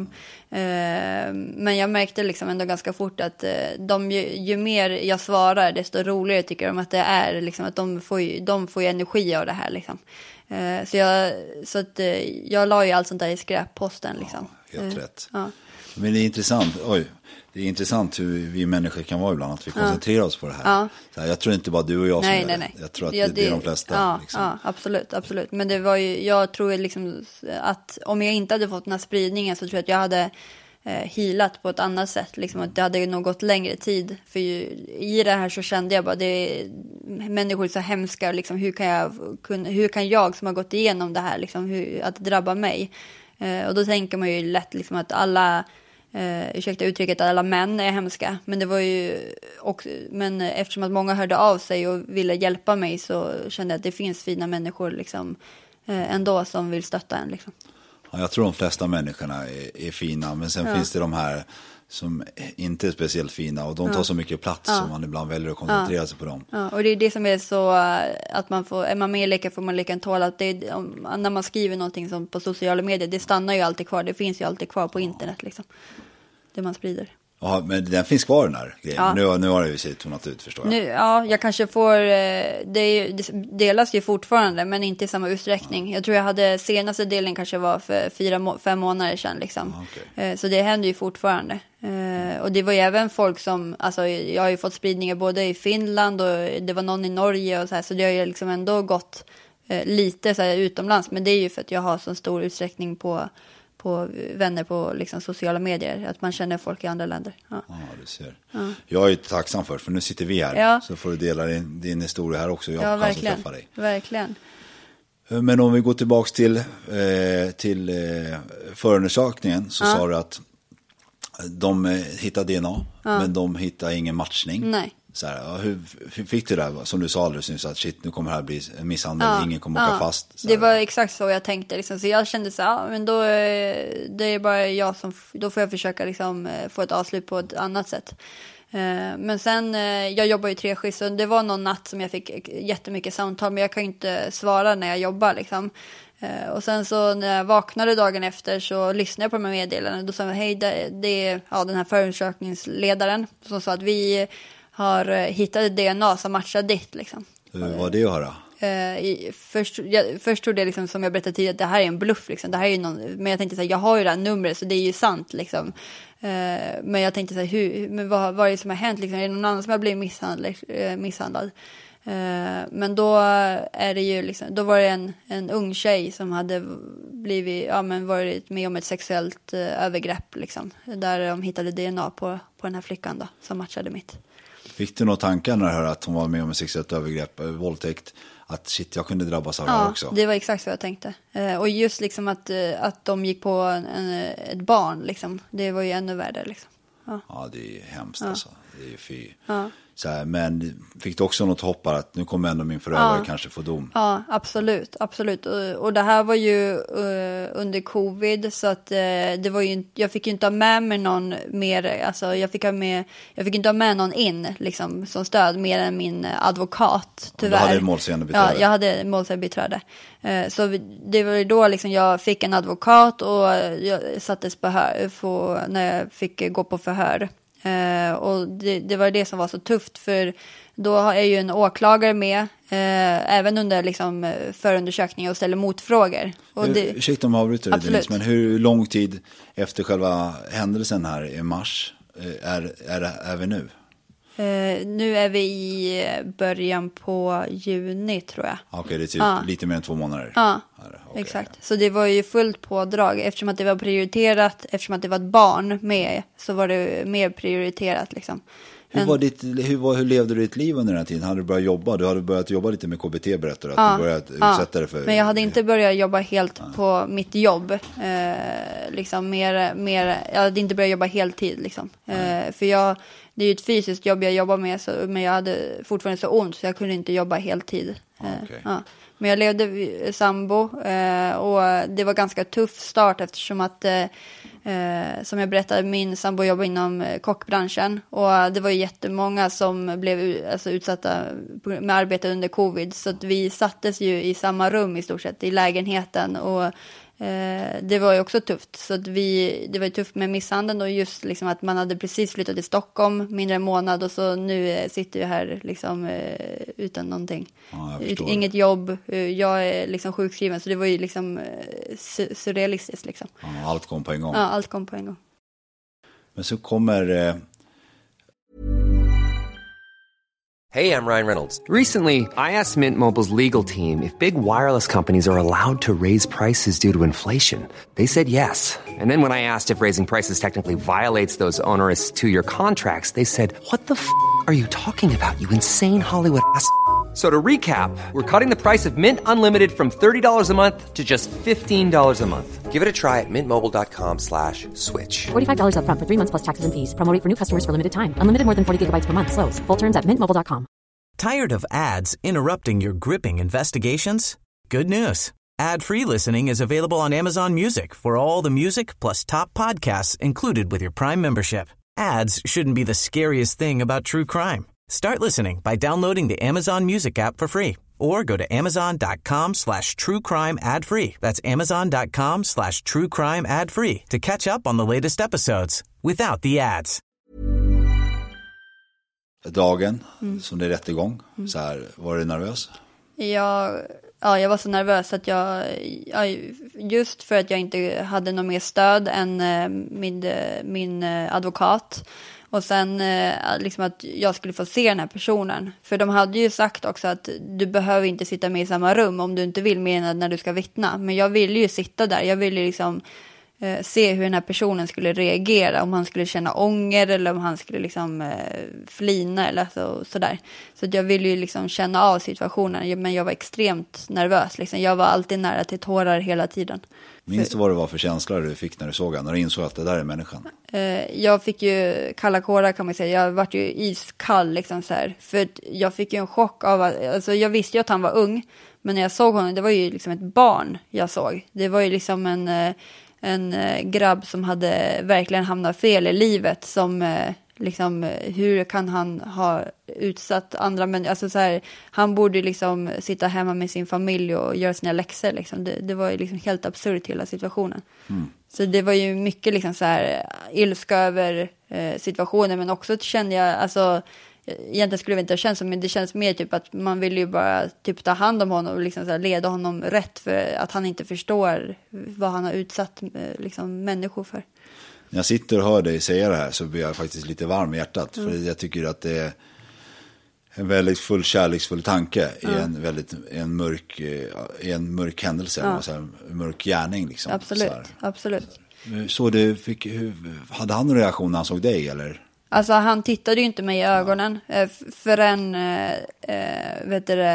Eh, men jag märkte liksom ändå ganska fort att eh, de, ju, ju mer jag svarar, desto roligare tycker de att det är liksom, att de får ju, de får ju energi av det här liksom. Uh, så jag, så att, uh, jag la ju allt sånt där i skräpposten liksom. Ja, helt uh, rätt. Ja. Men det är intressant, oj, det är intressant hur vi människor kan vara ibland, att vi koncentrerar ja. oss på det här. Ja. Så här. Jag tror inte bara du och jag nej, som nej, är nej. Jag tror att ja, det, det är de flesta. Ja, liksom. ja, absolut, absolut. Men det var ju, jag tror liksom att om jag inte hade fått den här spridningen, så tror jag att jag hade eh, healat på ett annat sätt. Liksom, att det hade nog gått längre tid. För ju, i det här så kände jag bara, det är, människor är så hemska. Liksom, hur, kan jag, kun, hur kan jag som har gått igenom det här, liksom, hur, att det drabbar mig? Eh, och då tänker man ju lätt liksom, att alla, eh, ursäkta uttrycket, alla män är hemska. Men det var ju också, men eftersom att många hörde av sig och ville hjälpa mig, så kände jag att det finns fina människor liksom, eh, ändå som vill stötta en liksom. Ja, jag tror de flesta människorna är, är fina, men sen ja. finns det de här som inte är speciellt fina, och de tar ja. så mycket plats ja. som man ibland väljer att koncentrera ja. sig på dem. Ja, och det är det som är så att man får, är man med i leka får man leka en tål, att det är, om, när man skriver någonting som på sociala medier, det stannar ju alltid kvar, det finns ju alltid kvar på internet liksom, det man sprider. Ja, men den finns kvar den här grejen. Ja. Nu, nu har det ju sig tonat ut, förstår jag. Nu, ja, jag kanske får, det, det delas ju fortfarande, men inte i samma utsträckning. Ja. Jag tror jag hade, senaste delen kanske var för fyra, fem månader sedan liksom. Ja, okay. Så det händer ju fortfarande. Och det var ju även folk som, alltså jag har ju fått spridningar både i Finland och det var någon i Norge och så här, så det har ju liksom ändå gått lite så här utomlands, men det är ju för att jag har så stor utsträckning på på vänner på liksom sociala medier, att man känner folk i andra länder. Ja, ja du ser. Ja. Jag är tacksam för, för nu sitter vi här, ja. så får du dela din, din historia här också. Jag ja, kan verkligen. träffa dig. Verkligen. Men om vi går tillbaka till, eh, till eh, förundersökningen, så ja. sa du att de eh, hittade D N A, ja. men de hittade ingen matchning. Nej. Så här, ja, hur, hur fick du det där, som du sa alldeles nyss, att shit, nu kommer det här bli en misshandel, ja, ingen kommer ja. åka fast. Så det var exakt så jag tänkte liksom. Så jag kände så här, ja, men då det är bara jag som, då får jag försöka liksom få ett avslut på ett annat sätt. Men sen, jag jobbar ju treskift, så det var någon natt som jag fick jättemycket samtal, men jag kan ju inte svara när jag jobbar liksom. Och sen så när jag vaknade dagen efter så lyssnade jag på de här meddelandena. Då sa jag, hej, det, det är ja, den här förundersökningsledaren som sa att vi har hittat ett D N A som matchar ditt liksom. Hur var det att höra? Uh, först, jag, först trodde jag liksom, som jag berättade tidigare, att det här är en bluff liksom. Det här är ju någon, men jag tänkte så här, jag har ju det här numret så det är ju sant liksom. Uh, men jag tänkte så här, hur, men vad, vad är det som har hänt liksom? Är det någon annan som har blivit misshandlad? Uh, misshandlad? Uh, men då är det ju liksom, då var det en, en ung tjej som hade blivit, ja men varit med om ett sexuellt uh, övergrepp liksom. Där de hittade D N A på, på den här flickan då, som matchade mitt. Fick du några tankar när du hörde att hon var med om ett sexuellt övergrepp, våldtäkt, att shit, jag kunde drabbas av ja, det här också? Ja, det var exakt så jag tänkte. Eh, och just liksom att, att de gick på en, en, ett barn, liksom, det var ju ännu värre. Liksom. Ja. ja, det är ju hemskt ja. alltså. Det är ju fy. Ja. Så här, men fick du också något hopp att nu kommer ändå min förövare ja. kanske få dom? Ja, absolut. absolut. Och, och det här var ju uh, under covid, så att uh, det var ju, jag fick ju inte ha med mig någon mer, alltså jag fick, ha med, jag fick inte ha med någon in liksom, som stöd mer än min advokat, tyvärr. Du hade målsägandebiträde? Ja, jag hade målsägandebiträde. Uh, så det var ju då liksom jag fick en advokat och jag sattes på hör, få, när jag fick gå på förhör. Uh, och det, det var det som var så tufft, för då är ju en åklagare med uh, även under liksom, förundersökningen och ställer motfrågor. Och det, ursäkta om jag avbryter det, Denise, men hur lång tid efter själva händelsen här i mars är, är, är vi nu? Uh, nu är vi i början på juni, tror jag. Okej, okay, det är typ ja. lite mer än två månader. Ja, okay. Exakt. Så det var ju fullt pådrag. Eftersom att det var prioriterat, eftersom att det var ett barn med, så var det mer prioriterat liksom. Hur, var ditt, hur, var, hur levde du ditt liv under den här tiden? Hade du börjat jobba? Du hade börjat jobba lite med K B T, berättar att ja, du börjat ja. utsätta dig för... Men jag hade inte börjat jobba helt ja. på mitt jobb. Eh, liksom mer, mer, jag hade inte börjat jobba heltid liksom. Eh, för jag, det är ju ett fysiskt jobb jag jobbar med, så, men jag hade fortfarande så ont så jag kunde inte jobba heltid. Eh, okay. ja. Men jag levde sambo eh, och det var ganska tuff start, eftersom att eh, Eh, som jag berättade, min sambo jobbar inom eh, kockbranschen, och det var ju jättemånga som blev alltså, utsatta med arbete under covid, så att vi sattes ju i samma rum i stort sett i lägenheten, och eh, det var ju också tufft, så att vi, det var ju tufft med misshandeln, och just liksom att man hade precis flyttat till Stockholm mindre än månad, och så nu eh, sitter vi här liksom eh, utan någonting. Ja, Ut, inget jobb, jag är liksom sjukskriven, så det var ju liksom su- surrealistiskt liksom. Ja, allt kom på en gång. Ja, allt kom på en gång. Men så kommer... Eh... Hey, I'm Ryan Reynolds. Recently, I asked Mint Mobile's legal team if big wireless companies are allowed to raise prices due to inflation. They said yes. And then when I asked if raising prices technically violates those onerous two-year contracts, they said, what the f*** are you talking about, you insane Hollywood ass? So to recap, we're cutting the price of Mint Unlimited from thirty dollars a month to just fifteen dollars a month. Give it a try at mintmobile.com slash switch. forty-five dollars up front for three months plus taxes and fees. Promo rate for new customers for limited time. Unlimited more than forty gigabytes per month. Slows full terms at mint mobile dot com. Tired of ads interrupting your gripping investigations? Good news. Ad-free listening is available on Amazon Music for all the music plus top podcasts included with your Prime membership. Ads shouldn't be the scariest thing about true crime. Start listening by downloading the Amazon Music app for free, or go to amazon.com slash true crime ad free. That's amazon.com slash true crime ad free to catch up on the latest episodes without the ads. Dagen mm. som det är rättegång, mm. så här, var du nervös? Jag, ja, jag var så nervös att jag, jag, just för att jag inte hade något mer stöd än min, min advokat. Och sen liksom att jag skulle få se den här personen. För de hade ju sagt också att du behöver inte sitta med i samma rum om du inte vill, med när du ska vittna. Men jag ville ju sitta där. Jag ville liksom eh, se hur den här personen skulle reagera. Om han skulle känna ånger eller om han skulle liksom eh, flina eller så, sådär. Så att jag ville ju liksom känna av situationen. Men jag var extremt nervös. Liksom. Jag var alltid nära till tårar hela tiden. Minns du vad det var för känslor du fick när du såg han? När du insåg att det där är människan? Eh, jag fick ju kalla kårar kan man säga. Jag var ju iskall liksom så här. För jag fick ju en chock av att, alltså jag visste ju att han var ung. Men när jag såg honom, det var ju liksom ett barn jag såg. Det var ju liksom en, en grabb som hade verkligen hamnat fel i livet. Som liksom, hur kan han ha utsatt andra människor? Alltså så här, han borde liksom sitta hemma med sin familj och göra sina läxor. Liksom. Det, det var ju liksom helt absurt hela situationen. Mm. Så det var ju mycket liksom så här ilska över eh, situationen. Men också kände jag, alltså... Egentligen skulle det inte ha känts som, men det känns mer typ att man vill ju bara typ ta hand om honom och liksom så här leda honom rätt för att han inte förstår vad han har utsatt liksom människor för. När jag sitter och hör dig säga det här så blir jag faktiskt lite varm i hjärtat. Mm. För jag tycker att det är en väldigt full kärleksfull tanke i mm. en väldigt en mörk, i en mörk händelse, ja. Så här, en mörk gärning liksom. Absolut, så absolut. Så du fick, hur, hade han en reaktion när han såg dig eller? Alltså han tittade ju inte mig i ögonen ja. förrän eh, vet du,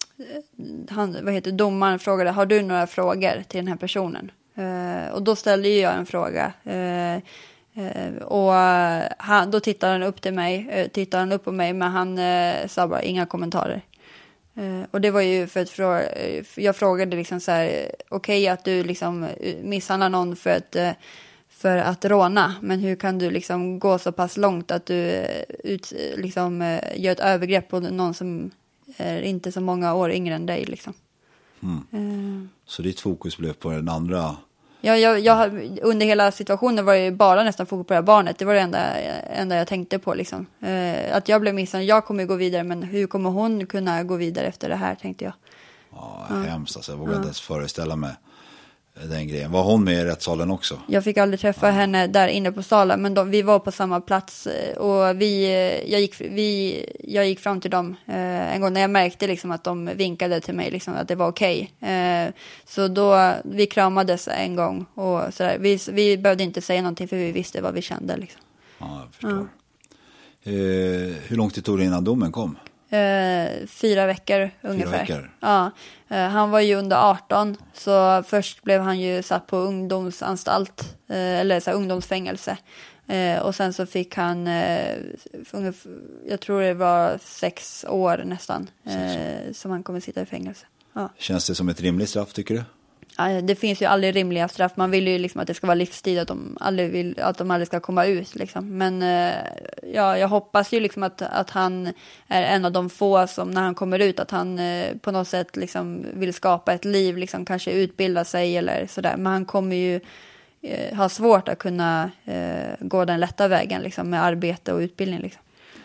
han, vad heter domaren frågade, har du några frågor till den här personen? Eh, och då ställde jag en fråga. Eh, eh, och han, då tittade han upp till mig, eh, tittade han upp på mig, men han eh, sa bara inga kommentarer. Eh, och det var ju för att fråga, jag frågade liksom så här, okej okay, att du liksom misshandlar någon för att eh, för att råna, men hur kan du liksom gå så pass långt att du ut, liksom, gör ett övergrepp på någon som är inte så många år yngre än dig liksom. Mm. Uh. Så ditt fokus blev på den andra? Ja, jag, jag, under hela situationen var det bara nästan fokus på det här barnet. Det var det enda, enda jag tänkte på liksom. Uh, att jag blev misshandlad, jag kommer gå vidare, men hur kommer hon kunna gå vidare efter det här, tänkte jag. Ja, uh. hemskt alltså. Jag vågar uh. inte ens föreställa mig den grejen. Var hon med i rättssalen också? Jag fick aldrig träffa ja. henne där inne på salen, men de, vi var på samma plats och vi, jag, gick, vi, jag gick fram till dem eh, en gång när jag märkte liksom att de vinkade till mig liksom, att det var okej. Okay. Eh, så då, vi kramades en gång och sådär. Vi, vi behövde inte säga någonting för vi visste vad vi kände. Liksom. Ja, jag förstår. Ja. Eh, hur långt det tog det innan domen kom? Eh, fyra veckor ungefär. Fyra veckor. Ja, eh, han var ju under arton, så först blev han ju satt på ungdomsanstalt eh, eller så här, ungdomsfängelse. Eh, och sen så fick han eh, ungefär, jag tror det var sex år nästan eh, som han kommer sitta i fängelse. Ja. Känns det som ett rimligt straff, tycker du? Ja, det finns ju aldrig rimliga straff. Man vill ju liksom att det ska vara livstid, att de aldrig, vill, att de aldrig ska komma ut. Liksom. Men eh, ja, jag hoppas ju liksom att, att han är en av de få som när han kommer ut, att han eh, på något sätt liksom vill skapa ett liv, liksom, kanske utbilda sig eller sådär. Men han kommer ju eh, ha svårt att kunna eh, gå den lätta vägen liksom, med arbete och utbildning. Liksom.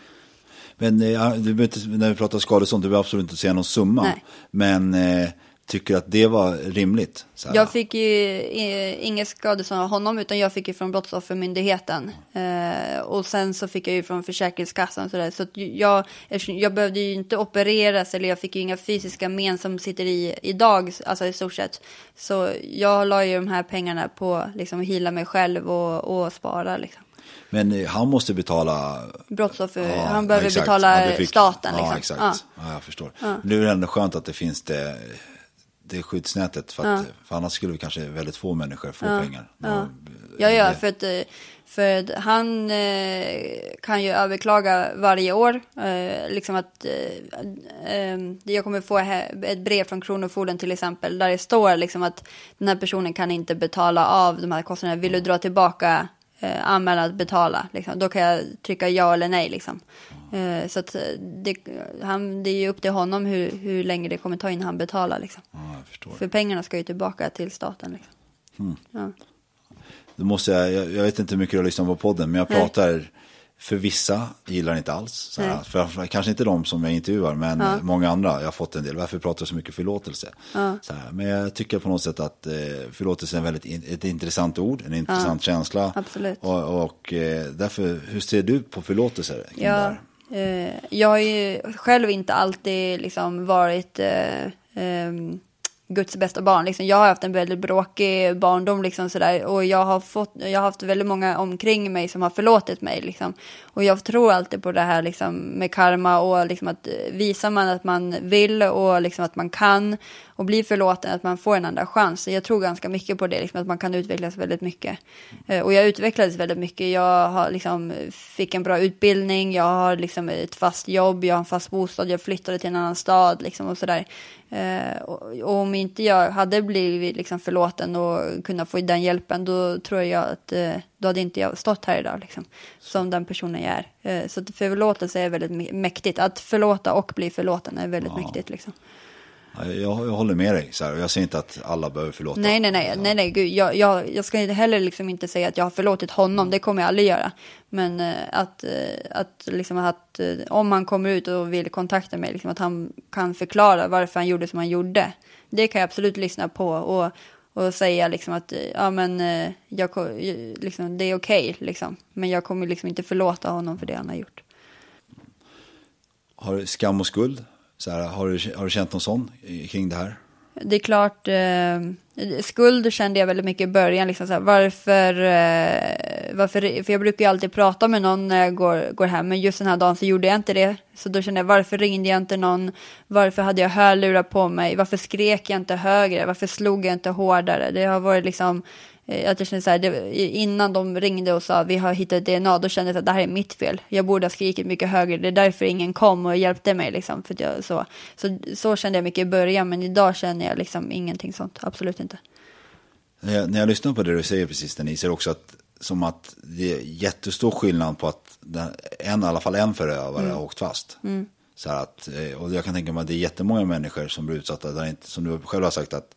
Men eh, du, när vi pratar skadestånd, du vill absolut inte säga någon summa. Nej. Men... Eh, tycker att det var rimligt? Jag fick ju inget skadestånd av honom, utan jag fick ju från Brottsoffermyndigheten. Eh, och sen så fick jag ju från Försäkringskassan. Så, där. så att jag, jag behövde ju inte opereras, eller jag fick ju inga fysiska men som sitter i idag, alltså i stort sett. Så jag la ju de här pengarna på liksom, att hila mig själv och, och spara liksom. Men han måste betala... Brottsoffer, ja, han behöver exakt. betala ja, fick, staten. Liksom. Ja, exakt. Ja. Ja, jag förstår. Ja. Det är ändå skönt att det finns det... det skyddsnätet, för, att, ja. för annars skulle kanske väldigt få människor få ja. pengar. Ja, ja, ja för, att, för att han eh, kan ju överklaga varje år. Eh, liksom att eh, eh, jag kommer få ett brev från Kronofogden till exempel, där det står liksom att den här personen kan inte betala av de här kostnaderna. Vill du dra tillbaka eh, anmälan att betala? Liksom. Då kan jag trycka ja eller nej liksom. Uh, så att det, han, det är ju upp till honom hur, hur länge det kommer ta innan han betalar liksom. Ja, jag förstår. För pengarna ska ju tillbaka till staten liksom. Mm. Ja. Då måste jag, jag, jag vet inte hur mycket du lyssnar på podden, men jag pratar Nej. för vissa gillar inte alls. Såhär, för, kanske inte de som jag intervjuar, men ja. många andra. Jag har fått en del. Varför pratar jag så mycket förlåtelse? Ja. Såhär, men jag tycker på något sätt att eh, förlåtelse är väldigt in, ett intressant ord, en intressant ja. känsla. Absolut. Och, och eh, därför, hur ser du på förlåtelse? Ja. Där? Jag har ju själv inte alltid liksom varit eh, eh, Guds bästa barn. Liksom. Jag har haft en väldigt bråkig barndom liksom, sådär, och jag har, fått, jag har haft väldigt många omkring mig som har förlåtit mig. Liksom. Och jag tror alltid på det här liksom, med karma och liksom, att visar man att man vill och liksom, att man kan och blir förlåten, att man får en andra chans. Så jag tror ganska mycket på det, liksom, att man kan utvecklas väldigt mycket. Och jag utvecklades väldigt mycket. Jag har, liksom, fick en bra utbildning, jag har liksom, ett fast jobb, jag har en fast bostad, jag flyttade till en annan stad liksom, och sådär. Och, och om inte jag hade blivit liksom, förlåten och kunnat få den hjälpen, då tror jag att då hade inte jag stått här idag liksom, som den personen jag är. Så förlåtelse är väldigt mäktigt. Att förlåta och bli förlåten är väldigt ja. mäktigt liksom. Jag, jag håller med dig. Så här. Jag säger inte att alla behöver förlåta. Nej, nej, nej. nej, nej gud. Jag, jag, jag ska heller liksom inte säga att jag har förlåtit honom. Det kommer jag aldrig göra. Men uh, att, uh, att, liksom att uh, om han kommer ut och vill kontakta mig, liksom, att han kan förklara varför han gjorde som han gjorde. Det kan jag absolut lyssna på och, och säga liksom, att uh, ja, men, uh, jag, liksom, det är okej. Okay, liksom. Men jag kommer liksom inte förlåta honom för det han har gjort. Har du skam och skuld? Så här, har, du, har du känt någon sån kring det här? Det är klart, eh, skuld kände jag väldigt mycket i början. Liksom så här, varför, eh, varför, för jag brukar ju alltid prata med någon när jag går, går hem. Men just den här dagen så gjorde jag inte det. Så då kände jag, varför ringde jag inte någon? Varför hade jag hörlurar på mig? Varför skrek jag inte högre? Varför slog jag inte hårdare? Det har varit liksom... Att jag kände så här, det, innan de ringde och sa vi har hittat D N A, då kände jag att det här är mitt fel. Jag borde ha skrikit mycket högre. Det är därför ingen kom och hjälpte mig liksom, för att jag, så. Så, så kände jag mycket i början, men idag känner jag liksom ingenting sånt, absolut inte. När jag, när jag lyssnar på det du säger precis, Denise, är det också att, som att det är jättestor skillnad på att den, en, i alla fall en förövare mm. har åkt fast. Mm. Så här att, och jag kan tänka mig att det är jättemånga människor som blir utsatta, där inte, som du själv har sagt att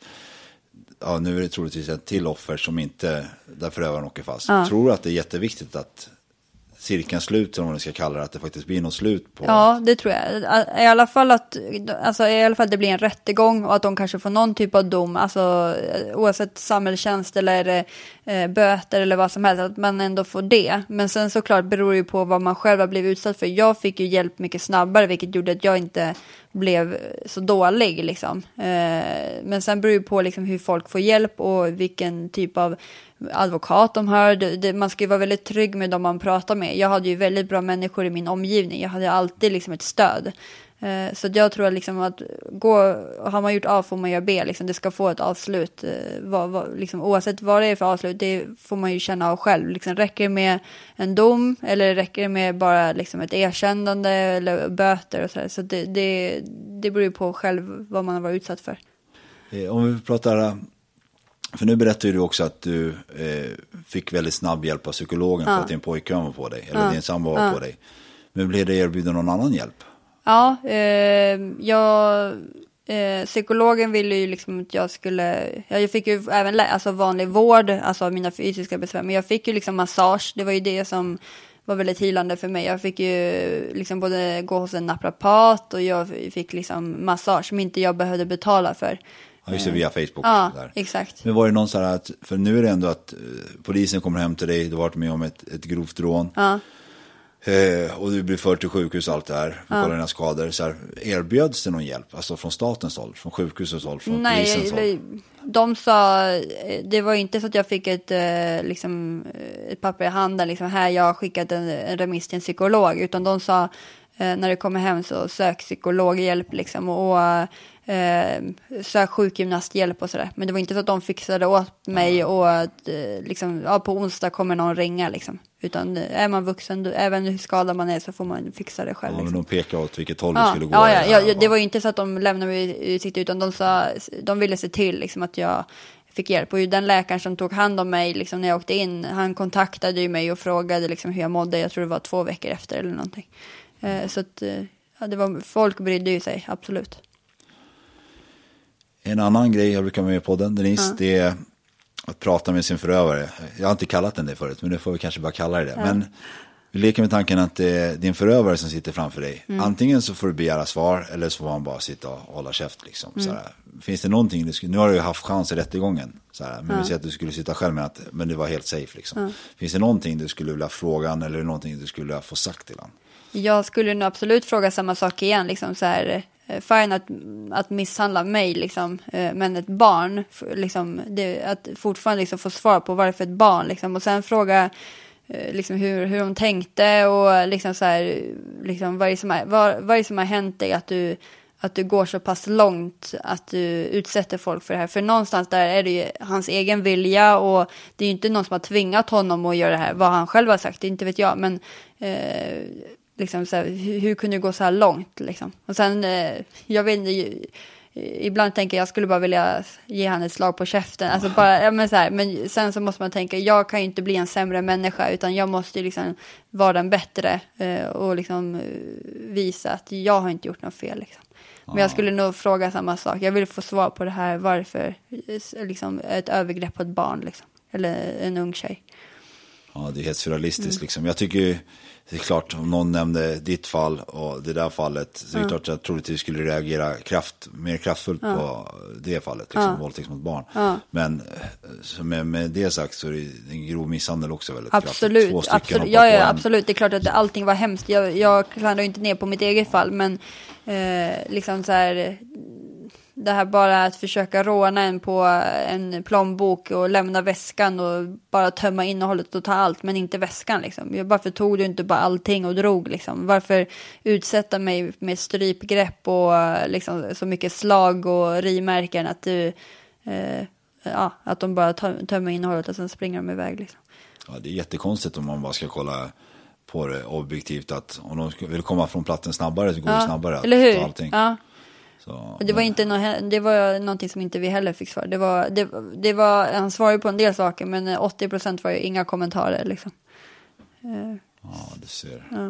ja, nu är det troligtvis ett till offer som inte, där förövaren åker fast. Ja. Tror du att det är jätteviktigt att cirkeln sluter, om man ska kalla det, att det faktiskt blir något slut på? Ja, det tror jag. I alla fall att, alltså, i alla fall det blir en rättegång och att de kanske får någon typ av dom, alltså oavsett samhällstjänst eller eh, böter eller vad som helst, att man ändå får det. Men sen såklart beror det ju på vad man själv har blivit utsatt för. Jag fick ju hjälp mycket snabbare, vilket gjorde att jag inte blev så dålig liksom. Eh, men sen beror det på liksom hur folk får hjälp och vilken typ av advokat de har. Det, det, man ska ju vara väldigt trygg med dem man pratar med. Jag hade ju väldigt bra människor i min omgivning. Jag hade alltid liksom ett stöd. Eh, så jag tror liksom att gå, har man gjort A får man göra B. Liksom, det ska få ett avslut. Eh, vad, vad, liksom, oavsett vad det är för avslut, det får man ju känna av själv. Liksom, räcker det med en dom eller räcker det med bara liksom, ett erkännande eller böter och sådär. Så det, det, det beror ju på själv vad man har varit utsatt för. Eh, om vi pratar... För nu berättar du också att du eh, fick väldigt snabb hjälp av psykologen ja. för att din pojkvän var på dig. Eller ja. din sambo var ja. på dig. Men blev det erbjuden någon annan hjälp? Ja, eh, jag, eh, psykologen ville ju liksom att jag skulle... Jag fick ju även alltså vanlig vård, alltså mina fysiska besvär. Men jag fick ju liksom massage. Det var ju det som var väldigt hilande för mig. Jag fick ju liksom både gå hos en naprapat och jag fick liksom massage som inte jag behövde betala för. Ja, just det, via Facebook. Ja, där. Exakt. Men var det någon så här att, för nu är det ändå att uh, polisen kommer hem till dig, du har varit med om ett, ett grovt rån. Ja. Uh, och du blir förd till sjukhus och allt det här, för ja. kolla dina skador. Så här, erbjöds det någon hjälp? Alltså från statens håll, från sjukhusets håll, från Nej, polisens håll? De sa, det var inte så att jag fick ett, liksom, ett papper i handen, liksom, här jag har skickat en, en remiss till en psykolog. Utan de sa, när du kommer hem så sök psykologhjälp liksom, och eh, sök sjukgymnasthjälp och sådär. Men det var inte så att de fixade åt mig och att eh, liksom, ja, på onsdag kommer någon ringa liksom. Utan är man vuxen, även hur skadad man är, så får man fixa det själv. Ja, liksom. men de pekade åt vilket håll ja, du skulle gå. Ja, ja, ja, det var ju inte så att de lämnade mig i sitt, utan de sa, de ville se till liksom, att jag fick hjälp. Och den läkaren som tog hand om mig liksom, när jag åkte in, han kontaktade ju mig och frågade liksom, hur jag mådde. Jag tror det var två veckor efter eller någonting. Eh, så att ja, det var, folk brydde ju sig, absolut. En annan grej jag brukar med på den, Denise, ja. det är att prata med sin förövare. Jag har inte kallat den det förut, men det får vi kanske bara kalla det. Ja. Men vi leker med tanken att det är din förövare som sitter framför dig. Mm. Antingen så får du begära svar, eller så får man bara sitta och hålla käft. Liksom. Mm. Såhär. Finns det någonting, du skulle, nu har du ju haft chans i rättegången. Såhär, men ja. vi säger att du skulle sitta själv med att, men det var helt safe. Liksom. Ja. Finns det någonting du skulle vilja fråga eller någonting du skulle vilja få sagt till honom? Jag skulle nog absolut fråga samma sak igen. Liksom så här, fine att, att misshandla mig liksom, men ett barn liksom, det, att fortfarande liksom få svar på varför ett barn liksom, och sen fråga liksom hur, hur de tänkte och liksom så här, liksom, vad är det som, är, vad, vad är det som har hänt dig att du, att du går så pass långt att du utsätter folk för det här, för någonstans där är det ju hans egen vilja och det är ju inte någon som har tvingat honom att göra det här, vad han själv har sagt, det inte vet jag, men eh, liksom så här, hur, hur kunde du gå så här långt liksom? Och sen eh, jag vet inte, ibland tänker jag, jag skulle bara vilja ge han ett slag på käften, alltså bara, ja, men, så här, men sen så måste man tänka, jag kan ju inte bli en sämre människa, utan jag måste liksom vara den bättre eh, och liksom eh, visa att jag har inte gjort något fel liksom. Men jag skulle nog fråga samma sak, jag vill få svar på det här, varför liksom, ett övergrepp på ett barn liksom, eller en ung tjej. Ja, det är helt surrealistiskt mm. liksom. Jag tycker ju, det är klart, om någon nämnde ditt fall och det där fallet, så är det ja. klart att jag troligtvis skulle reagera kraft, mer kraftfullt ja. på det fallet, liksom, ja. våldtäkt mot barn. Ja. Men så med, med det sagt så är det en grov misshandel också väldigt absolut, kraftigt. Absolut, ja, ja, absolut. Det är klart att allting var hemskt. Jag, jag klandrar inte ner på mitt eget fall, men eh, liksom så här, det här bara att försöka råna en på en plånbok och lämna väskan och bara tömma innehållet och ta allt, men inte väskan liksom. Varför tog du inte bara allting och drog liksom? Varför utsätta mig med strypgrepp och liksom så mycket slag och rimärken att du eh, ja, att de bara tömmer innehållet och sen springer de iväg liksom. Ja, det är jättekonstigt om man bara ska kolla på det objektivt, att om de vill komma från platsen snabbare så går ja, det snabbare. Eller hur? Allting. Ja. Så, det var men... inte no- det var någonting som inte vi heller fick svar. Det var det, det var han svarade på en del saker, men åttio procent var ju inga kommentarer liksom. Uh, ja, det ser. Ja.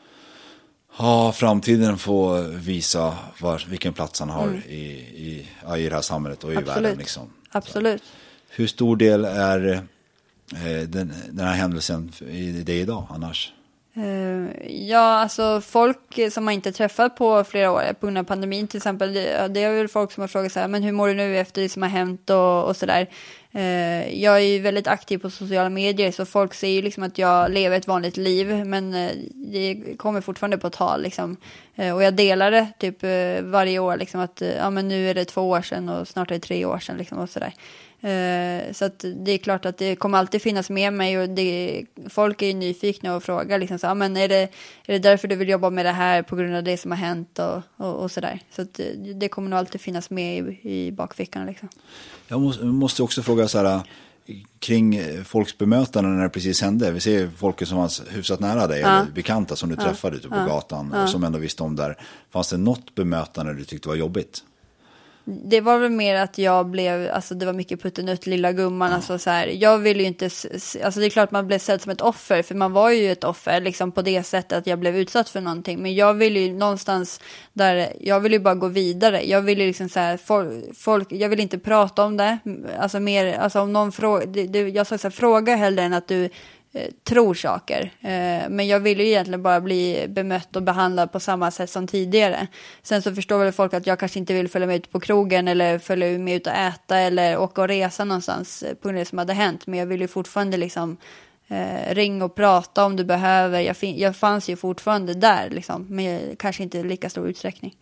Ja, framtiden får visa var, vilken plats han har mm. i, i, i det här samhället och i absolut. världen liksom. Absolut. Så, hur stor del är eh, den, den här händelsen i dig idag annars? Uh, ja, alltså folk som man inte träffat på flera år på grund av pandemin till exempel, det, det är väl folk som har frågat så här, men hur mår du nu efter det som har hänt och, och sådär. Uh, jag är ju väldigt aktiv på sociala medier, så folk ser ju liksom att jag lever ett vanligt liv, men uh, det kommer fortfarande på tal liksom. Uh, och jag delar det typ uh, varje år liksom, att uh, ja, men nu är det två år sedan och snart är det tre år sedan liksom, och sådär. Uh, så att det är klart att det kommer alltid finnas med mig, och det, folk är ju nyfikna och frågar liksom så, ah, men är det, är det därför du vill jobba med det här på grund av det som har hänt och, och, och sådär. Så att det, det kommer nog alltid finnas med i, i bakfickan liksom. Jag måste, måste också fråga så här, kring folks bemötande när det precis hände. Vi ser folk som var hyfsat nära dig, ja. eller bekanta som du ja. träffade ute på ja. gatan ja. och som ändå visste om där. Fanns det något bemötande du tyckte var jobbigt? Det var väl mer att jag blev, alltså det var mycket puttenutt, lilla gumman, ja. alltså så här, jag ville ju inte, alltså det är klart man blev sedd som ett offer, för man var ju ett offer liksom på det sättet att jag blev utsatt för någonting, men jag ville ju någonstans där, jag ville ju bara gå vidare, jag ville liksom så här, folk, folk jag vill inte prata om det, alltså mer, alltså om någon fråga, jag sa så här, fråga hellre än att du tror saker. Eh, men jag ville ju egentligen bara bli bemött och behandlad på samma sätt som tidigare. Sen så förstår väl folk att jag kanske inte vill följa med ut på krogen eller följa med ut och äta eller åka och resa någonstans på det som hade hänt. Men jag vill ju fortfarande liksom eh, ringa och prata om du behöver. Jag, fin- jag fanns ju fortfarande där liksom, men kanske inte i lika stor utsträckning.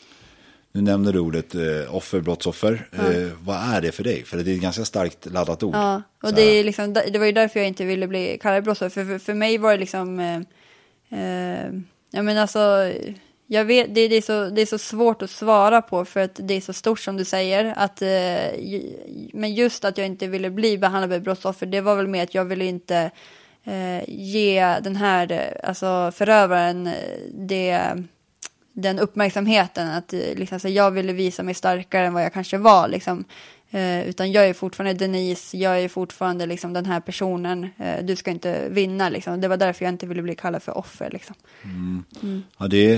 Nu nämnde du ordet eh, offer, brottsoffer. Ja. Eh, vad är det för dig? För det är ett ganska starkt laddat ord. Ja, och det, är liksom, det var ju därför jag inte ville bli kallad brottsoffer. För, för, för mig var det liksom... Eh, eh, jag menar alltså... Jag vet, det, det, är så, det är så svårt att svara på för att det är så stort som du säger. Att, eh, men just att jag inte ville bli behandlad med brottsoffer, det var väl mer att jag ville inte eh, ge den här alltså förövaren det... den uppmärksamheten att liksom, så jag ville visa mig starkare än vad jag kanske var liksom. eh, utan jag är fortfarande Denise, jag är fortfarande liksom, den här personen, eh, du ska inte vinna liksom. Det var därför jag inte ville bli kallad för offer liksom. mm. Mm. Ja, det är,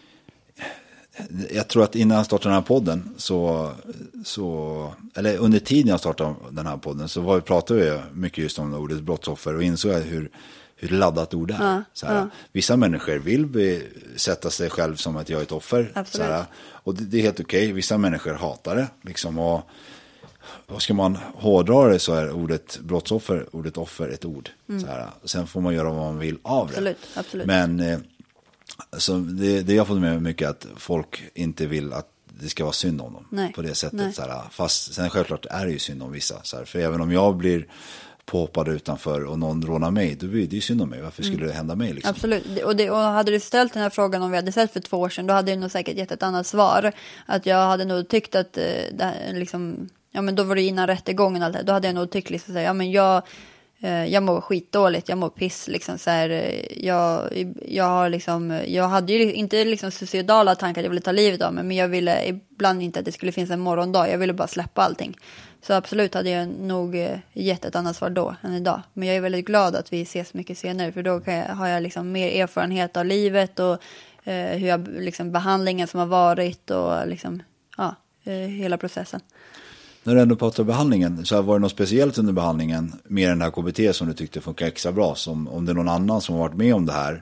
jag tror att innan jag startade den här podden så, så eller under tiden jag startade den här podden så var, pratade jag mycket just om ordet brottsoffer och insåg jag hur hur laddat ord är. Ja, så här, ja. Vissa människor vill be, sätta sig själv som att jag är ett offer. Så här, och det, det är helt okej. Vissa människor hatar det. Liksom, och, och ska man hårdra det så är ordet brottsoffer, ordet offer ett ord. Mm. Så här, sen får man göra vad man vill av absolut, det. Absolut. Men eh, Så det, det jag har fått med mycket att folk inte vill att det ska vara synd om dem. Nej. På det sättet. Så här, fast sen självklart är det ju synd om vissa. Så här, för även om jag blir påhoppad utanför och någon rånar mig, då blir det ju synd om mig. Varför skulle mm. det hända mig? Liksom? Absolut. Och, det, och hade du ställt den här frågan om vi hade sett för två år sedan, då hade jag nog säkert gett ett annat svar. Att jag hade nog tyckt att eh, det, liksom, ja men då var det innan rättegången och allt det. Då hade jag nog tyckt liksom så här, ja men jag jag mår skitdåligt, jag mår piss liksom så här, jag jag har liksom jag hade ju inte liksom suicidala tankar att jag ville ta livet av mig, men jag ville ibland inte att det skulle finnas en morgondag. Jag ville bara släppa allting. Så absolut hade jag nog gett ett annat svar då än idag. Men jag är väldigt glad att vi ses mycket senare, för då kan jag, har jag liksom mer erfarenhet av livet och eh, hur jag liksom behandlingen som har varit och liksom ja, eh, hela processen. När du ändå pratar om behandlingen, så var det något speciellt under behandlingen med den här K B T som du tyckte funkar extra bra? Som, om det är någon annan som har varit med om det här,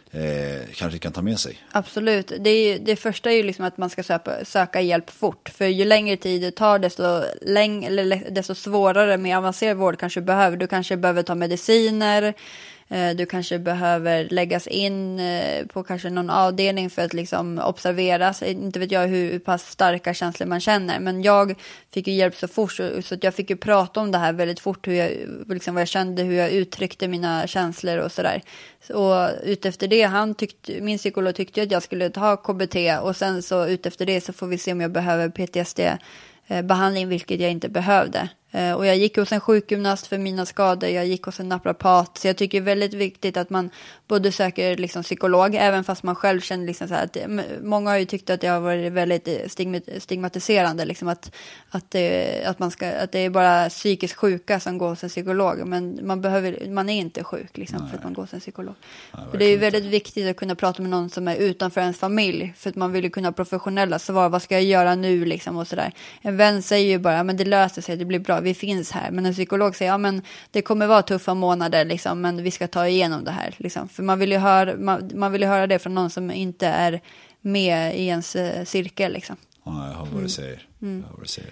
eh, kanske kan ta med sig? Absolut. Det, är, det första är ju liksom att man ska söka, söka hjälp fort. För ju längre tid det tar, desto, läng, eller desto svårare med avancerad vård kanske du behöver. Du kanske behöver ta mediciner. Du kanske behöver läggas in på kanske någon avdelning för att liksom observeras. Inte vet jag hur pass starka känslor man känner. Men jag fick ju hjälp så fort. Så att jag fick ju prata om det här väldigt fort. Hur jag, liksom vad jag kände, hur jag uttryckte mina känslor och sådär. Och utefter det, han tyckte, min psykolog tyckte att jag skulle ta K B T. Och sen så utefter det så får vi se om jag behöver P T S D-behandling, vilket jag inte behövde. Och jag gick hos en sjukgymnast för mina skador, jag gick hos en naprapat. Så jag tycker det är väldigt viktigt att man både söker liksom psykolog, även fast man själv känner liksom så här att många har ju tyckt att det har varit väldigt stigmatiserande liksom att, att, det, att, man ska, att det är bara psykiskt sjuka som går hos en psykolog. Men man, behöver, man är inte sjuk liksom, för att man går hos en psykolog. Ja, för det är ju väldigt viktigt att kunna prata med någon som är utanför ens familj, för att man vill ju kunna professionella svar, vad ska jag göra nu liksom och sådär. En vän säger ju bara, men det löser sig, det blir bra, vi finns här. Men en psykolog säger, ja men det kommer vara tuffa månader liksom, men vi ska ta igenom det här liksom. För man vill ju höra, man, man vill ju höra det från någon som inte är med i ens uh, cirkel liksom. Ja, jag hör vad du säger. Mm. Jag hör vad du säger.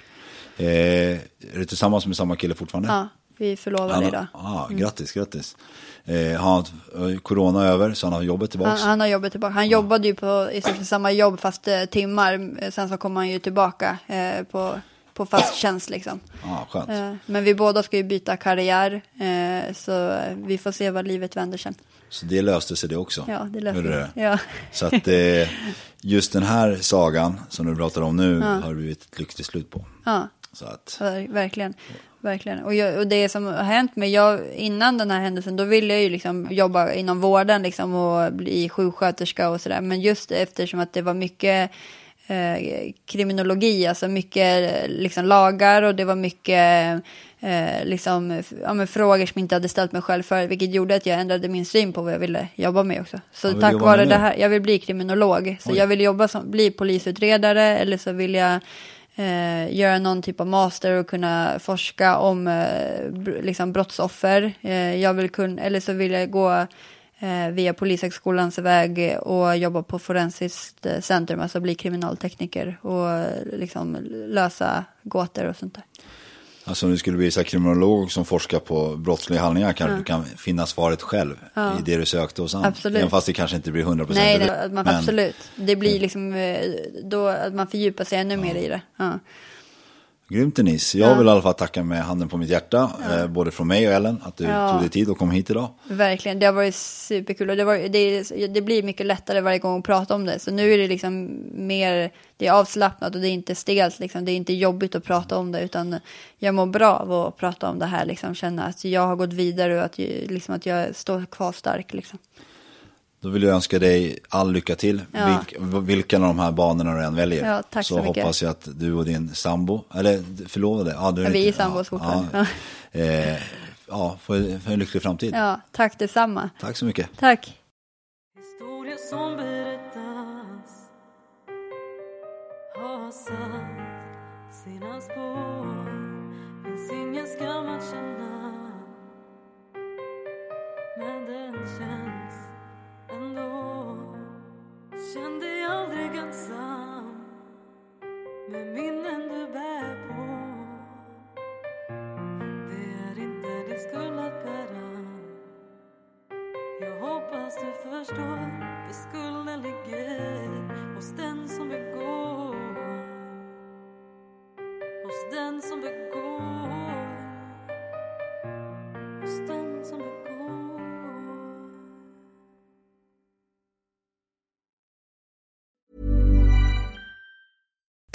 Eh, är du tillsammans med samma kille fortfarande? Ja, vi förlovade idag. Ja, mm. grattis, grattis. Eh, han har corona över, så han har jobbet tillbaka. Han, han har jobbet tillbaka. Han ja. jobbade ju på i samma jobb fast eh, timmar. Sen så kommer han ju tillbaka eh, på på fast tjänst liksom. Ja, skönt. Eh, men vi båda ska ju byta karriär, eh, så vi får se vad livet vänder sen. Så det löste sig det också? Ja, det löste sig. Ja. Så att eh, just den här sagan som du pratar om nu ja. har blivit ett lyckligt slut på. Ja, så att, verkligen. Verkligen. Och, jag, och det som har hänt mig, jag, innan den här händelsen, då ville jag ju liksom jobba inom vården liksom, och bli sjuksköterska och sådär. Men just eftersom att det var mycket eh, kriminologi, alltså mycket liksom, lagar, och det var mycket eh, liksom, ja, men frågor som jag inte hade ställt mig själv för, vilket gjorde att jag ändrade min syn på vad jag ville jobba med också. Så tack vare det här, jag vill bli kriminolog. Så Oj. jag vill jobba som, bli polisutredare, eller så vill jag Eh, göra någon typ av master och kunna forska om eh, br- liksom brottsoffer. Eh, jag vill kunna, eller så vill jag gå eh, via Polishögskolans väg och jobba på forensiskt eh, centrum, alltså bli kriminaltekniker och eh, liksom lösa gåtor och sånt där. Alltså om du skulle bli så här kriminolog som forskar på brottsliga handlingar, kan ja. du kan finna svaret själv ja. i det du sökte hos honom. Absolut. Även fast det kanske inte blir hundra procent. Nej, det, man, men... absolut. Det blir liksom då att man fördjupar sig ännu ja. mer i det. Ja. Grymt, Denise. Jag ja. vill i alla fall tacka med handen på mitt hjärta, ja. eh, både från mig och Ellen, att du ja. tog dig tid och kom hit idag. Verkligen, det har varit superkul, och det, var, det, det blir mycket lättare varje gång att prata om det. Så nu är det liksom mer, det är avslappnat och det är inte stelt, liksom. Det är inte jobbigt att prata om det, utan jag mår bra av att prata om det här, liksom. Känna att jag har gått vidare och att, liksom, att jag står kvar stark. Liksom. Då vill jag önska dig all lycka till, ja. Vilk, vilken av de här banorna du än väljer. Ja, tack så, så mycket. Hoppas jag att du och din sambo, eller förlovade. Ja, du är ja, vi är inte, sambos ja, fortfarande. Ja, eh, ja för, för en lycklig framtid. Ja, tack detsamma. Tack så mycket. Tack. Historia som berättas har satt sina spår. Finns ingen skam att känna, men den känns ändå. Känn dig aldrig ensam med minnen du bär på. Det är inte din skuld att bära. Jag hoppas du förstår, för skulden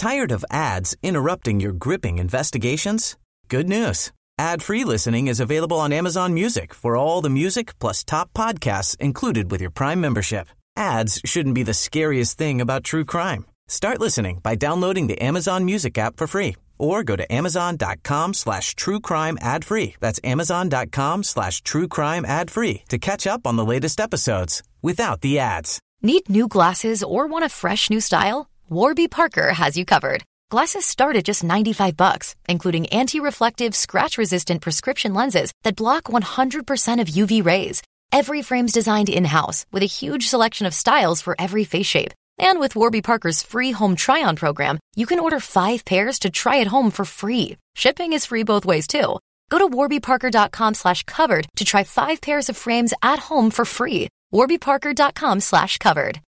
Tired of ads interrupting your gripping investigations? Good news. Ad-free listening is available on Amazon Music for all the music plus top podcasts included with your Prime membership. Ads shouldn't be the scariest thing about true crime. Start listening by downloading the Amazon Music app for free or go to amazon.com slash true crime ad free. That's amazon.com slash true crime ad free to catch up on the latest episodes without the ads. Need new glasses or want a fresh new style? Warby Parker has you covered. Glasses start at just ninety-five bucks, including anti-reflective, scratch-resistant prescription lenses that block one hundred percent of U V rays. Every frame's designed in-house with a huge selection of styles for every face shape. And with Warby Parker's free home try-on program, you can order five pairs to try at home for free. Shipping is free both ways, too. Go to warbyparker.com slash covered to try five pairs of frames at home for free. warbyparker.com slash covered.